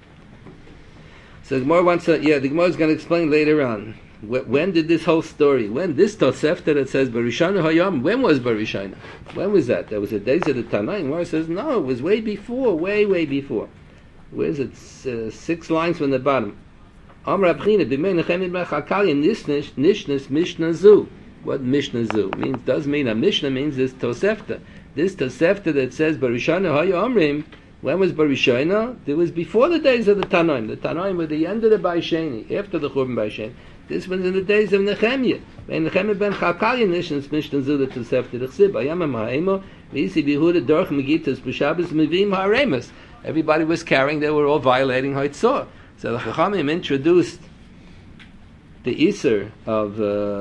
So the Gemara wants to, the Gemara is going to explain later on. When did this whole story, when this Tosefta that says Barishana Hayam, when was Barishana? When was that? There was a days of the Tanaim. Where it says, no, it was way before, way before. Where is it? 6 lines from the bottom. Amr Abchina, B'mei Nechemid B'Chakalya, Nishnas Mishnah Zu. What Mishnah Zu means, does mean, a Mishnah means this Tosefta. This Tosefta that says Barishana Hayamrim, when was Barishayna? It was before the days of the Tanoim. The Tanoim were the end of the Baisheni, after the Churban Baisheni. This was in the days of Nehemiah. When Nehemiah ben Chalkalya Nishnas Mishnah Zu the Tosefta D'Chsib, Ayam HaMa'emo, V'isi B'Yehuda Dorch Megitas B'Shabbos Mevim HaRemus. Everybody was carrying, they were all violating Haitzor. So the Chachamim introduced the Iser of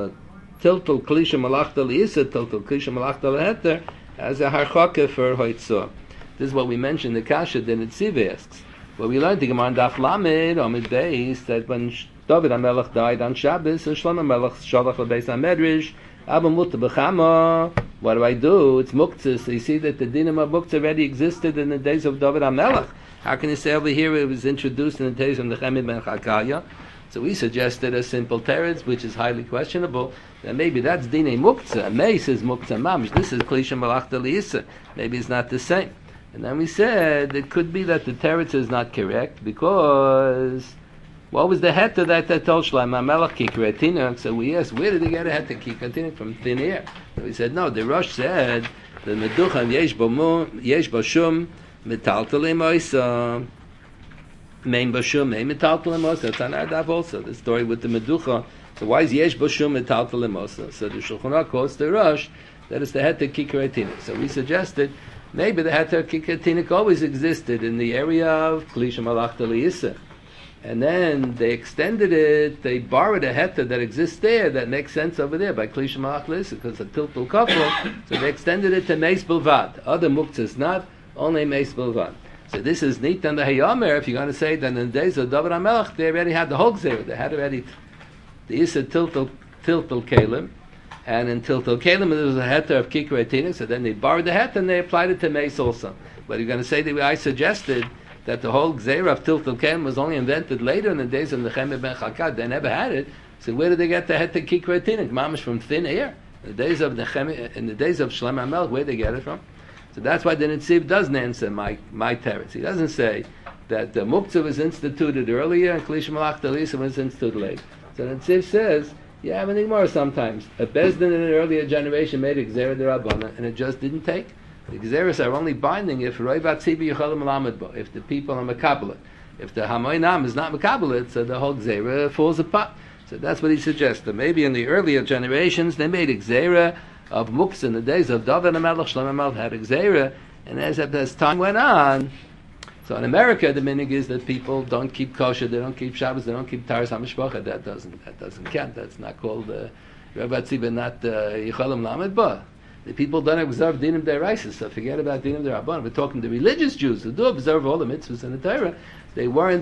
Tiltul Klisha Malachta L'Iser, Tiltul Klisha Malachta L'Heter, as a Harchaka for Haitzor. This is what we mentioned, the Kasha that Netziv asks. Well, we learned the Gemara in Daf Lamed, Amid Beis, that when David HaMelech died on Shabbos, and Shlomo HaMelech shalach l'beis HaMedrash, Abba Mutta B'chama, what do? It's Muktzah. So you see that the Dinam of Muktzah already existed in the days of David HaMelech. How can you say over here it was introduced in the days of Nehemiah ben Chalkalya? So we suggested a simple teretz, which is highly questionable, that maybe that's Dinei Muktzah. Meis is Muktzah Mamish. This is Klisha Malachta L'Isa. Maybe it's not the same. And then we said it could be that the teretz is not correct because what was the heter that they told Shlomo HaMelech kikretina? So we asked, where did he get a heter kikretina from thin air? So we said no. The Rosh said the meducha yesh bo shum metaltel imoisa main bo shum main metaltel imoisa. That's on our daf also. The story with the meducha. So why is yesh bo shum metaltel imoisa? So the Shulchan Aruch quotes the Rosh that is the heter kikretina. So we suggested maybe the heter kikretina always existed in the area of Klisha Malachta L'Isa. and then they extended it. They borrowed a heter that exists there that makes sense over there by Kli Shemalach L'Isser because of Tiltul Kafel. So they extended it to Meis Bilvad. Other muktzas not, only Meis Bilvad. So this is neat on the Hayomer. If you're going to say that in the days of David HaMelech, they already had the whole Gzera. They had already the Issa Tiltul Kalim. And in Tiltul Kalim, there was a heter of Kikra Etinik, so then they borrowed the heter and they applied it to Meis also. But you're going to say that I suggested that the whole Gzeira of Tiltul Kalim was only invented later in the days of Nechemia ben Chakad. They never had it. So where did they get the heter Kikra Etinik? Mamish from thin air. In the days of Nechemia, in the days of Shlomo HaMelech, where did they get it from? So that's why the Netziv doesn't answer my teretz. He doesn't say that the Muktzah was instituted earlier and Kli Shemalach L'Isser was instituted later. So the Netziv says, you have an Igmar sometimes. A Bezdin in an earlier generation made a Gzera D'Rabbana and it just didn't take. The Gzeras are only binding if Roi Vatzibi Yecholim Lamed Bo, if the people are Mekabelet. If the Hamoinam is not Mekabelet, so the whole Gzera falls apart. So that's what he suggested. Maybe in the earlier generations they made a Gzera of Muktzah in the days of David HaMelech, Shlomo HaMelech had a Gzera, and as time went on, so in America the minig is that people don't keep kosher, they don't keep Shabbos, they don't keep Taras HaMishpacha. That doesn't count. That's not called Rabbi Tzibah, not Yecholim Lamed Ba. The people don't observe Dinim D'Oraisa, so forget about Dinim D'Rabbanan. We're talking to religious Jews who do observe all the mitzvahs in the Torah. They weren't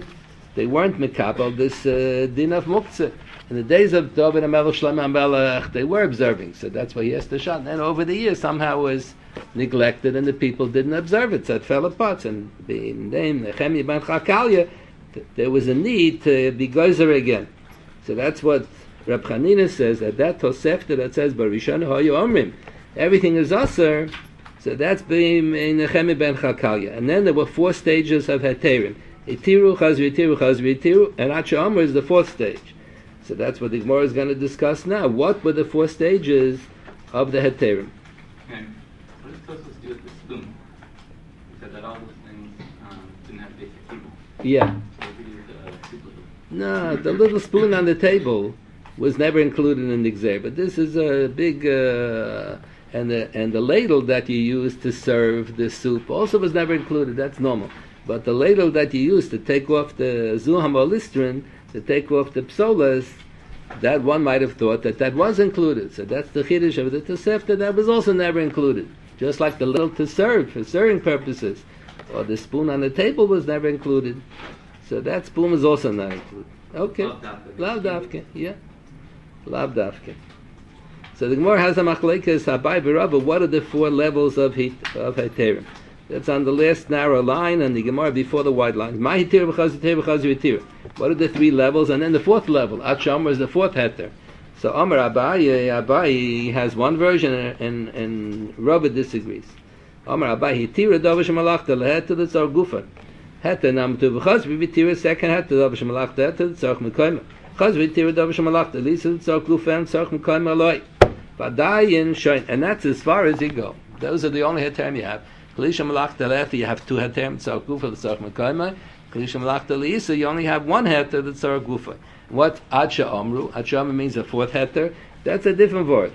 mekabel this din of Muktzah. In the days of David HaMelech, Shlomo HaMelech, they were observing, so that's why he has to shut. And then over the years, somehow it was neglected, and the people didn't observe it, so it fell apart. And in Nechemia ben Chakalia, there was a need to be gozer again. So that's what Reb Chanina says, at that Tosefta that says, Barishon Hoyu Omrim, everything is Aser, so that's being in Nechemia ben Chakalia. And then there were 4 stages of Heterim. Itiru, Chazri, Itiru, Chazri, Itiru, and Acha Omer is the 4th stage. So that's what the Gemara is going to discuss now. What were the 4 stages of the Heterim? And what is supposed to do with the spoon? He said that all those things didn't have basic people. Yeah. So we used a super. No, the little spoon on the table was never included in the Gzer. But this is a big... and the ladle that you use to serve the soup also was never included. That's normal. But the ladle that you use to take off the Zuham or Listrin, to take off the psolas, that one might have thought that was included. So that's the Chiddush of the Tosefta, that was also never included. Just like the ladle to serve, for serving purposes. Or the spoon on the table was never included. So that spoon was also not included. Okay. Lav Davke, yeah. Lav Davke. So the Gemara has a machlekes Habai B'Rabba. What are the 4 levels of Heterim? That's on the last narrow line, and the Gemara before the wide line. My Hetir b'chaz Hetir b'chaz Hetir. What are the 3 levels? And then the 4th level, Acha is the 4th Heter. So Amar Abai has one version, and Rabba disagrees. Amar Abai Hetir Davish Malachta leheter the Tzar Gufa. Heter nam tu b'chaz Hetir second Heter Davish Malachta Heter the Tzar Mekayma. Chaz Hetir Davish Malachta Lisa the Tzar Gufa and Tzar Mekayma Eloi. Vadayin Shoin, and that's as far as you go. Those are the only Heterim you have. Kli Shemalach D'Lefi, you have 2 Heterim, Tzar Gufa, the Tzar Mekayma. Kli Shemalach D'Leisa, you only have 1 Heter, the Tzar Gufa. What Acha Omru? Acha Omru means a 4th Heter. That's a different word.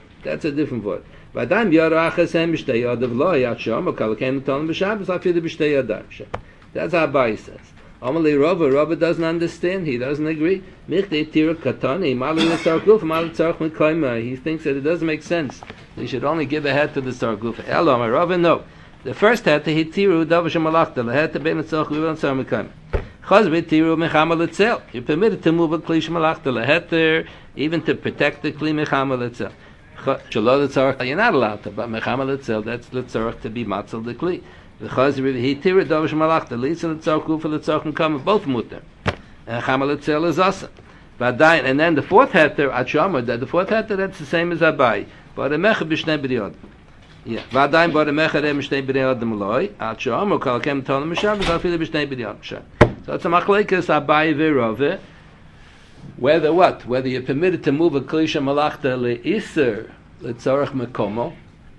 V'adam Yara Achasem B'shtei Yadav Lo Acha Omru Kalakein L'Tolim B'Shabbos Afidu B'shtei Yadam. That's how Abai says. Amalei Rava doesn't understand. He doesn't agree. Michtei Tira Katani Malu Tzar Gufa Malu Tzar Mekayma. He thinks that it doesn't make sense. They should only give a head to the Tzar Gufa. Elo Amar Rava, no. The first head to Hitiru Davish Malachta lehet ben Tzar Gufa and Tzar Mekayma. Chaz Hitiru Mechamal itself. You're permitted to move a Kli Shemalachta leheter, even to protect the Kli Mechamal itself. Shalom Tzarach, you're not allowed to, but Mechamal itself, that's the Tzarach to be Matzel the Kli. The Chaz Hitiru Davish Malachta Lisa the Tzar Gufa the Tzar Mekayma, both mutter. And Mechamal itself is Asa. And then the 4th heter, Achama, the 4th heter, that's the same as Abai. But a Mecha B'shnei B'riyod. Yeah. Vadaim bar mecharem shtei b'nei adam loy. Acham or kalkem tolam mishav zafil b'shnei b'nei adam. So it's a machlekes Abai v'Rava. Whether what? Whether you're permitted to move a Kli Shemalachta le'iser letzorach mekomo.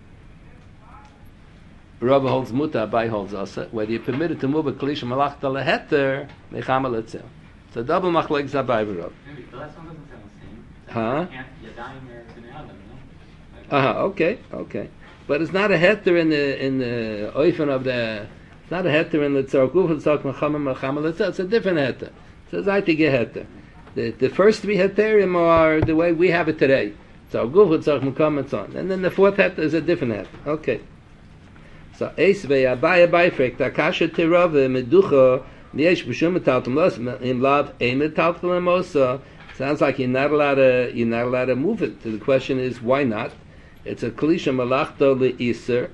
Rava holds muta, Abai holds asa. Whether you're permitted to move a Kli Shemalachta leheter mechama letzel. It's a double machlekes Abai v'Rava. Maybe the last one doesn't sound the same. Huh? Yadayim or b'nei adam, no? Okay. But it's not a heter in the oifen of the. It's not a heter in the tzar gufa tzar mechama. It's a different heter. So Zaytig Heter. The first 3 Heterim are the way we have it today. So Guf, Tzarech Mekom, and so on. And then the 4th Heter is a different Heter. Okay. So Eis ve'Abai fragt Akasha Terave Meducha Niesh B'Shum Metaltem Los Im Lav Ein Metaltem Mosa. Sounds like you're not allowed to move it. So the question is, why not? It's a Kalisha Malachto Le'iser.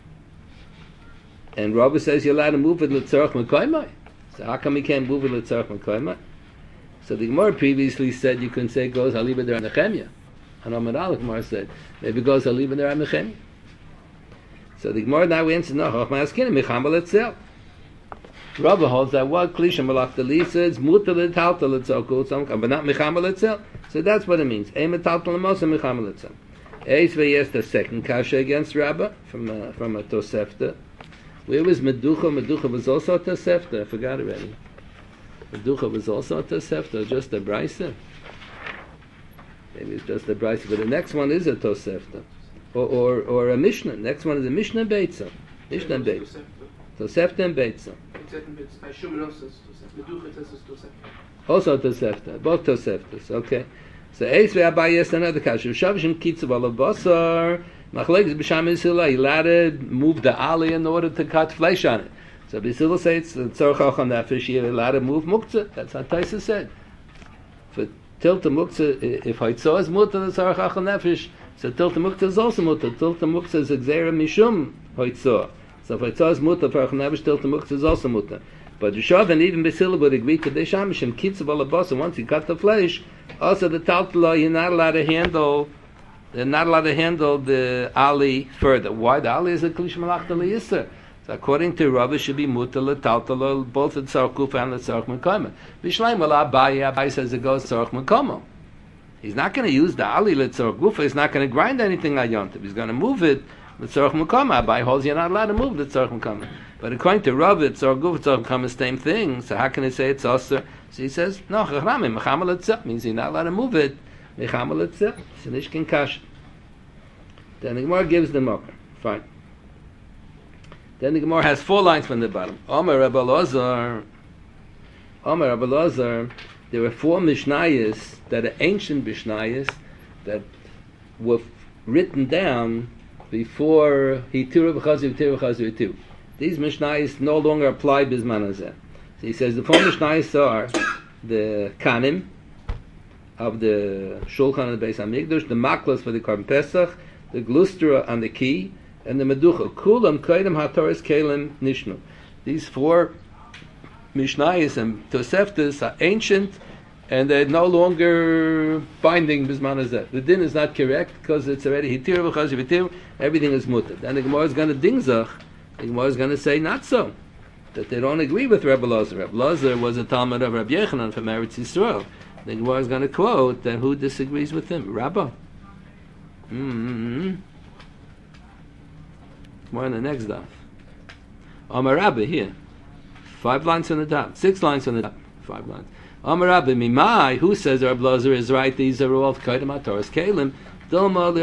And Rabbi says you're allowed to move it L'Tzarech Mekoimai. So how come you can't move it L'Tzarech Mekoimai? So the Gemara previously said you can say it goes Haliba Der Nechemia. And Amar Al Gemara said maybe it goes Haliba Der Nechemia. So the Gemara now answers no. Chachma Askina Mechambal itself. Rabbi holds that what Klisha Malach Delisa is Mutal Taltal Itzokul, but not Mechambal itself. So that's what it means. Ein Taltal Lemos and Mechambal itself. Eis ve'yes the second kasha against Rabbi from a Tosefta. Where was Meducha? Meducha was also a Tosefta. I forgot already. Meducha was also a Tosefta, just a Brisa. Maybe it's just a Brisa, but the next one is a Tosefta. Or a Mishnah. Next one is a Mishnah Beitza. Mishnah Beitza. Tosefta and Beitza. Also Tosefta. Both Toseftas. Okay. So Eis ve'Abai yes another kasha. Shavshim kitzav alav basar. Machlekes b'sham Yisila. You're allowed to move the ali in order to cut flesh on it. So Yisila says it's tzorach achal nefesh. You're allowed to move muktzah. That's what Taisa said. For tilta muktzah, if Haitzah is muta the tzorach achal nefesh, so tilta muktzah is also muta. Tilta muktzah is exera mishum Haitzah. So if Haitzah is muta for achal nefesh, tilta muktzah is also muta. But Yishav and even Yisila would agree to the shamishim kitzav alav basar. Once you cut the flesh, also the taltala, you're not allowed to handle. They're not allowed to handle the ali further. Why? The ali is a klish malach yisr. So according to Rabbi, should be mutal taltala both at tzarech kufa and at tzarech mekama. Bishleim Abai says it goes tzarech mekama. He's not going to use the ali at tzarech kufa. He's not going to grind anything like yontiv. He's going to move it at tzarech mekama. Abai holds you're not allowed to move the tzarech mekama. But according to Rabbi, tzarech kufa tzarech mekama is the same thing. So how can he say it's also? So he says, no, Chachamim, Mechamal Etzah, means you're not allowed to move it. Mechamal Etzah, so Nishkin Kash. Then the Gemara gives the Mokar. Fine. Then the Gemara has 4 lines from the bottom. Omer Rabbi Elazar, there were 4 Mishnayos that are ancient Mishnayos that were written down before Hitura V'chazu V'tiru V'chazu V'tiru. These Mishnayos no longer apply Bizman Hazeh. So he says the 4 Mishnayos are the Kanim of the Shulchan and the Beis HaMikdash, the Maklos for the Korban Pesach, the Glustra on the Key, and the Meducha. Kulam Kaidem HaToras Kalim Nishnu. These 4 Mishnayos and Toseftas are ancient and they're no longer binding Bizman Hazeh. The din is not correct because it's already Hitir V'chazu V'tiru, everything is mutter. Then the Gemara is going to dingzach. The Gemara is going to say not so. That they don't agree with Rabbi Elazar. Rabbi Elazar was a Talmud of Rabbi Yechanan from Eretz Yisrael. The Gemara is going to quote that who disagrees with him? Rabbah. More on the next daf. Amar Rabbi here. 5 lines from the top. 6 lines from the top. 5 lines. Amar Rabbi Mimai, who says Rabbi Elazar is right? These are all Kaidem HaToras Kalim. The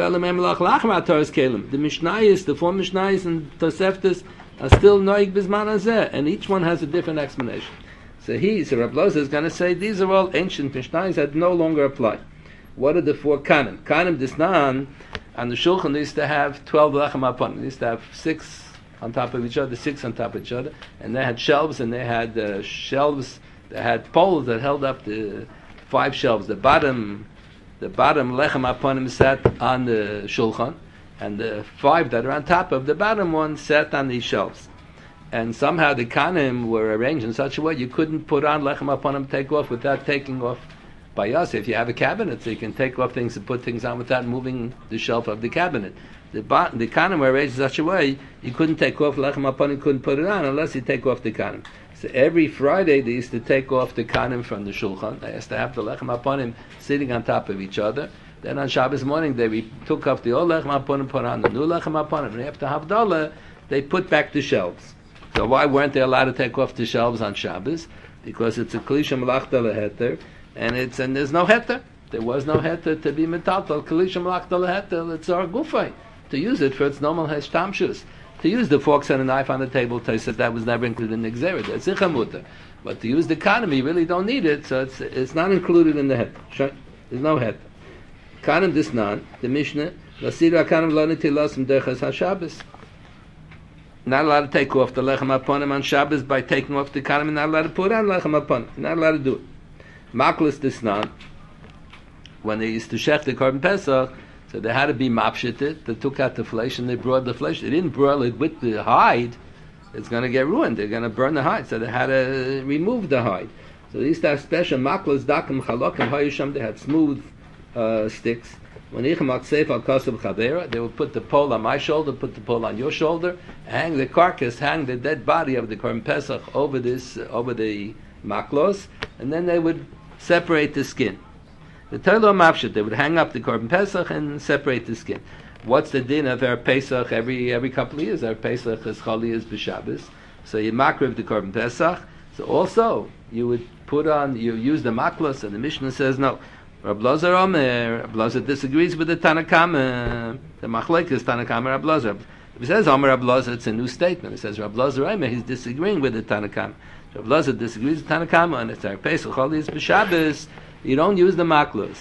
Mishnayos, the 4 Mishnayos and Toseftas are still noig bizman hazeh, and each one has a different explanation. So Rabbi Elazar is going to say these are all ancient Mishnayos that no longer apply. What are the 4 Kanim? Kanim Disnan, and the Shulchan used to have 12 lechem upon. They used to have 6 on top of each other, 6 on top of each other, and they had shelves, and they had shelves, they had poles that held up the 5 shelves. The bottom lechem aponim sat on the shulchan, and the 5 that are on top of the bottom one sat on these shelves. And somehow the kanim were arranged in such a way you couldn't put on lechem aponim take off without taking off by us. If you have a cabinet, so you can take off things and put things on without moving the shelf of the cabinet. The kanim were arranged in such a way you couldn't take off lechem aponim, couldn't put it on unless you take off the kanim. So every Friday they used to take off the kanim from the shulchan. They used to have the lechem aponim sitting on top of each other. Then on Shabbos morning they took off the old lechem aponim, put on the new lechem aponim, and after Havdalah they put back the shelves. So why weren't they allowed to take off the shelves on Shabbos? Because it's a klisha malachta leheter, and there's no heter. There was no heter to be metatal klisha malachta leheter. It's our gufay to use it for its normal hashtamshus. To use the forks and a knife on the table, Tosfos says that was never included in the Gzera. That's Icha Mutter. But to use the economy, you really don't need it, so it's not included in the head. There's no head. Kanim Disnan, the Mishnah, Lasira Kanim Lo Nitilos Mdechas HaShabbos. Not allowed to take off the Lechem Aponim on Shabbos by taking off the Kanim, not allowed to put on Lechem Aponim. Not allowed to do it. Maklis Disnan, when they used to shech the Korban Pesach, so they had to be mapshited. They took out the flesh and they broiled the flesh. They didn't broil it with the hide. It's going to get ruined. They're going to burn the hide. So they had to remove the hide. So they used to have special maklas, dakim, chalokim, hayusham. They had smooth sticks. When they would put the pole on my shoulder, put the pole on your shoulder, hang the carcass, hang the dead body of the Korban Pesach over the maklos, and then they would separate the skin. The Torah mafshit, they would hang up the Korban Pesach and separate the skin. What's the din of our Pesach every couple of years? Our Pesach is Choli is b'Shabbos. So you makriv the Korban Pesach. So also you would you use the maklos, and the Mishnah says no. Rab Lazar Omer, Rab Lazar disagrees with the Tanakama. The Machlek is Tanakama Rab Lazar. If it says Omer Rab Lazar, it's a new statement. It says Rab Lazar Omer, he's disagreeing with the Tanakama. Rab Lazar disagrees with Tanakama, and it's our Pesach Choli is b'Shabbos. You don't use the maklos.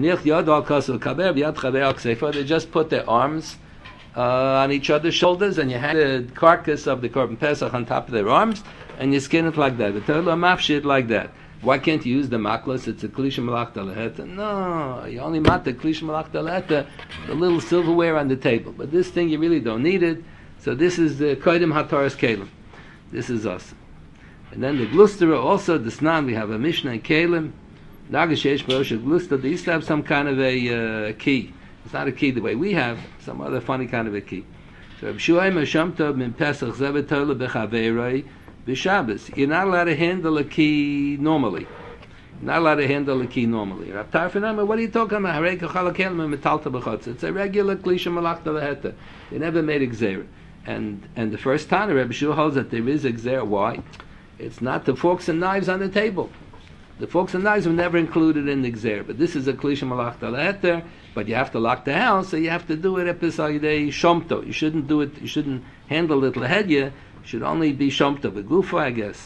They just put their arms on each other's shoulders, and you hang the carcass of the Korban Pesach on top of their arms, and you skin it like that. The Torah mafshit like that. Why can't you use the maklos? It's a klisha malach dalaheta. No, you only mat the klisha malach dalaheta, the little silverware on the table. But this thing you really don't need it. So this is the kodim hataras kelim. This is us. And then the glustera also the snan. We have a mishnah and kelim. Nagashesh Barosha Glusta, they used to have some kind of a key. It's not a key the way we have, some other funny kind of a key. So Reb Shuai Meshamtov min Pesach Zevetola Bechaveiroi B'Shabbos. You're not allowed to handle a key normally. You're not allowed to handle a key normally. Rab Tarfanama, what are you talking about? Harei Kachala Kelma Metalta B'Chotz. It's a regular Klisha Malach Dalaheta. They never made a Gzera. And the first time Reb Shuai holds that there is a Gzera. Why? It's not the forks and knives on the table. The forks and knives were never included in the Gzer, but this is a Klisha Malach Dalaheta, but you have to lock the house, so you have to do it Episayidei Shomto. You shouldn't do it, you shouldn't handle it Lahedya, you should only be Shomto, with Gufa, I guess.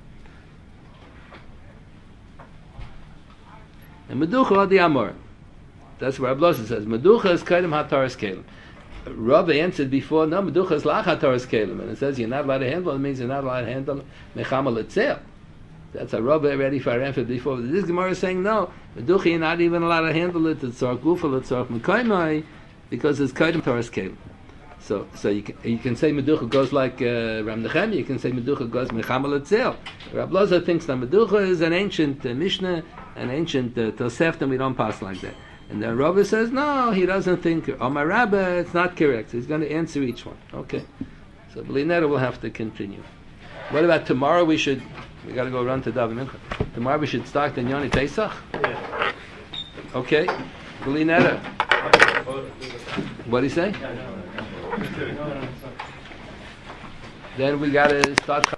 And Meducha Adi Amor. That's where Ablosa says, Meducha is Kedem HaTaras Kelim. Rabbi answered before, no, Meducha is Lach HaTaras Kelim, and it says you're not allowed to handle it, means you're not allowed to handle Mechama Letzel. That's a Rabbi already for Ramford before. This Gemara is saying no. Meducha, you're not even allowed to handle it. It's Tzarech Gufa, it's Tzarech Mekoimai, because it's Kedem Taras Kelim. So you can say Meducha goes like Ram Nechemia. You can say Meducha goes Mechama Letzel. Rab Loza thinks that Meducha is an ancient Mishnah, an ancient Tosefta, and we don't pass like that. And then Rabbi says no, he doesn't think. Omar Rabba, it's not correct. So he's going to answer each one. Okay. So B'linera will have to continue. What about tomorrow? We got to go run to Daven Mincha. Tomorrow we should start the Yoni Pesach? Yeah. Okay. B'linera. What do you say? Then we got to start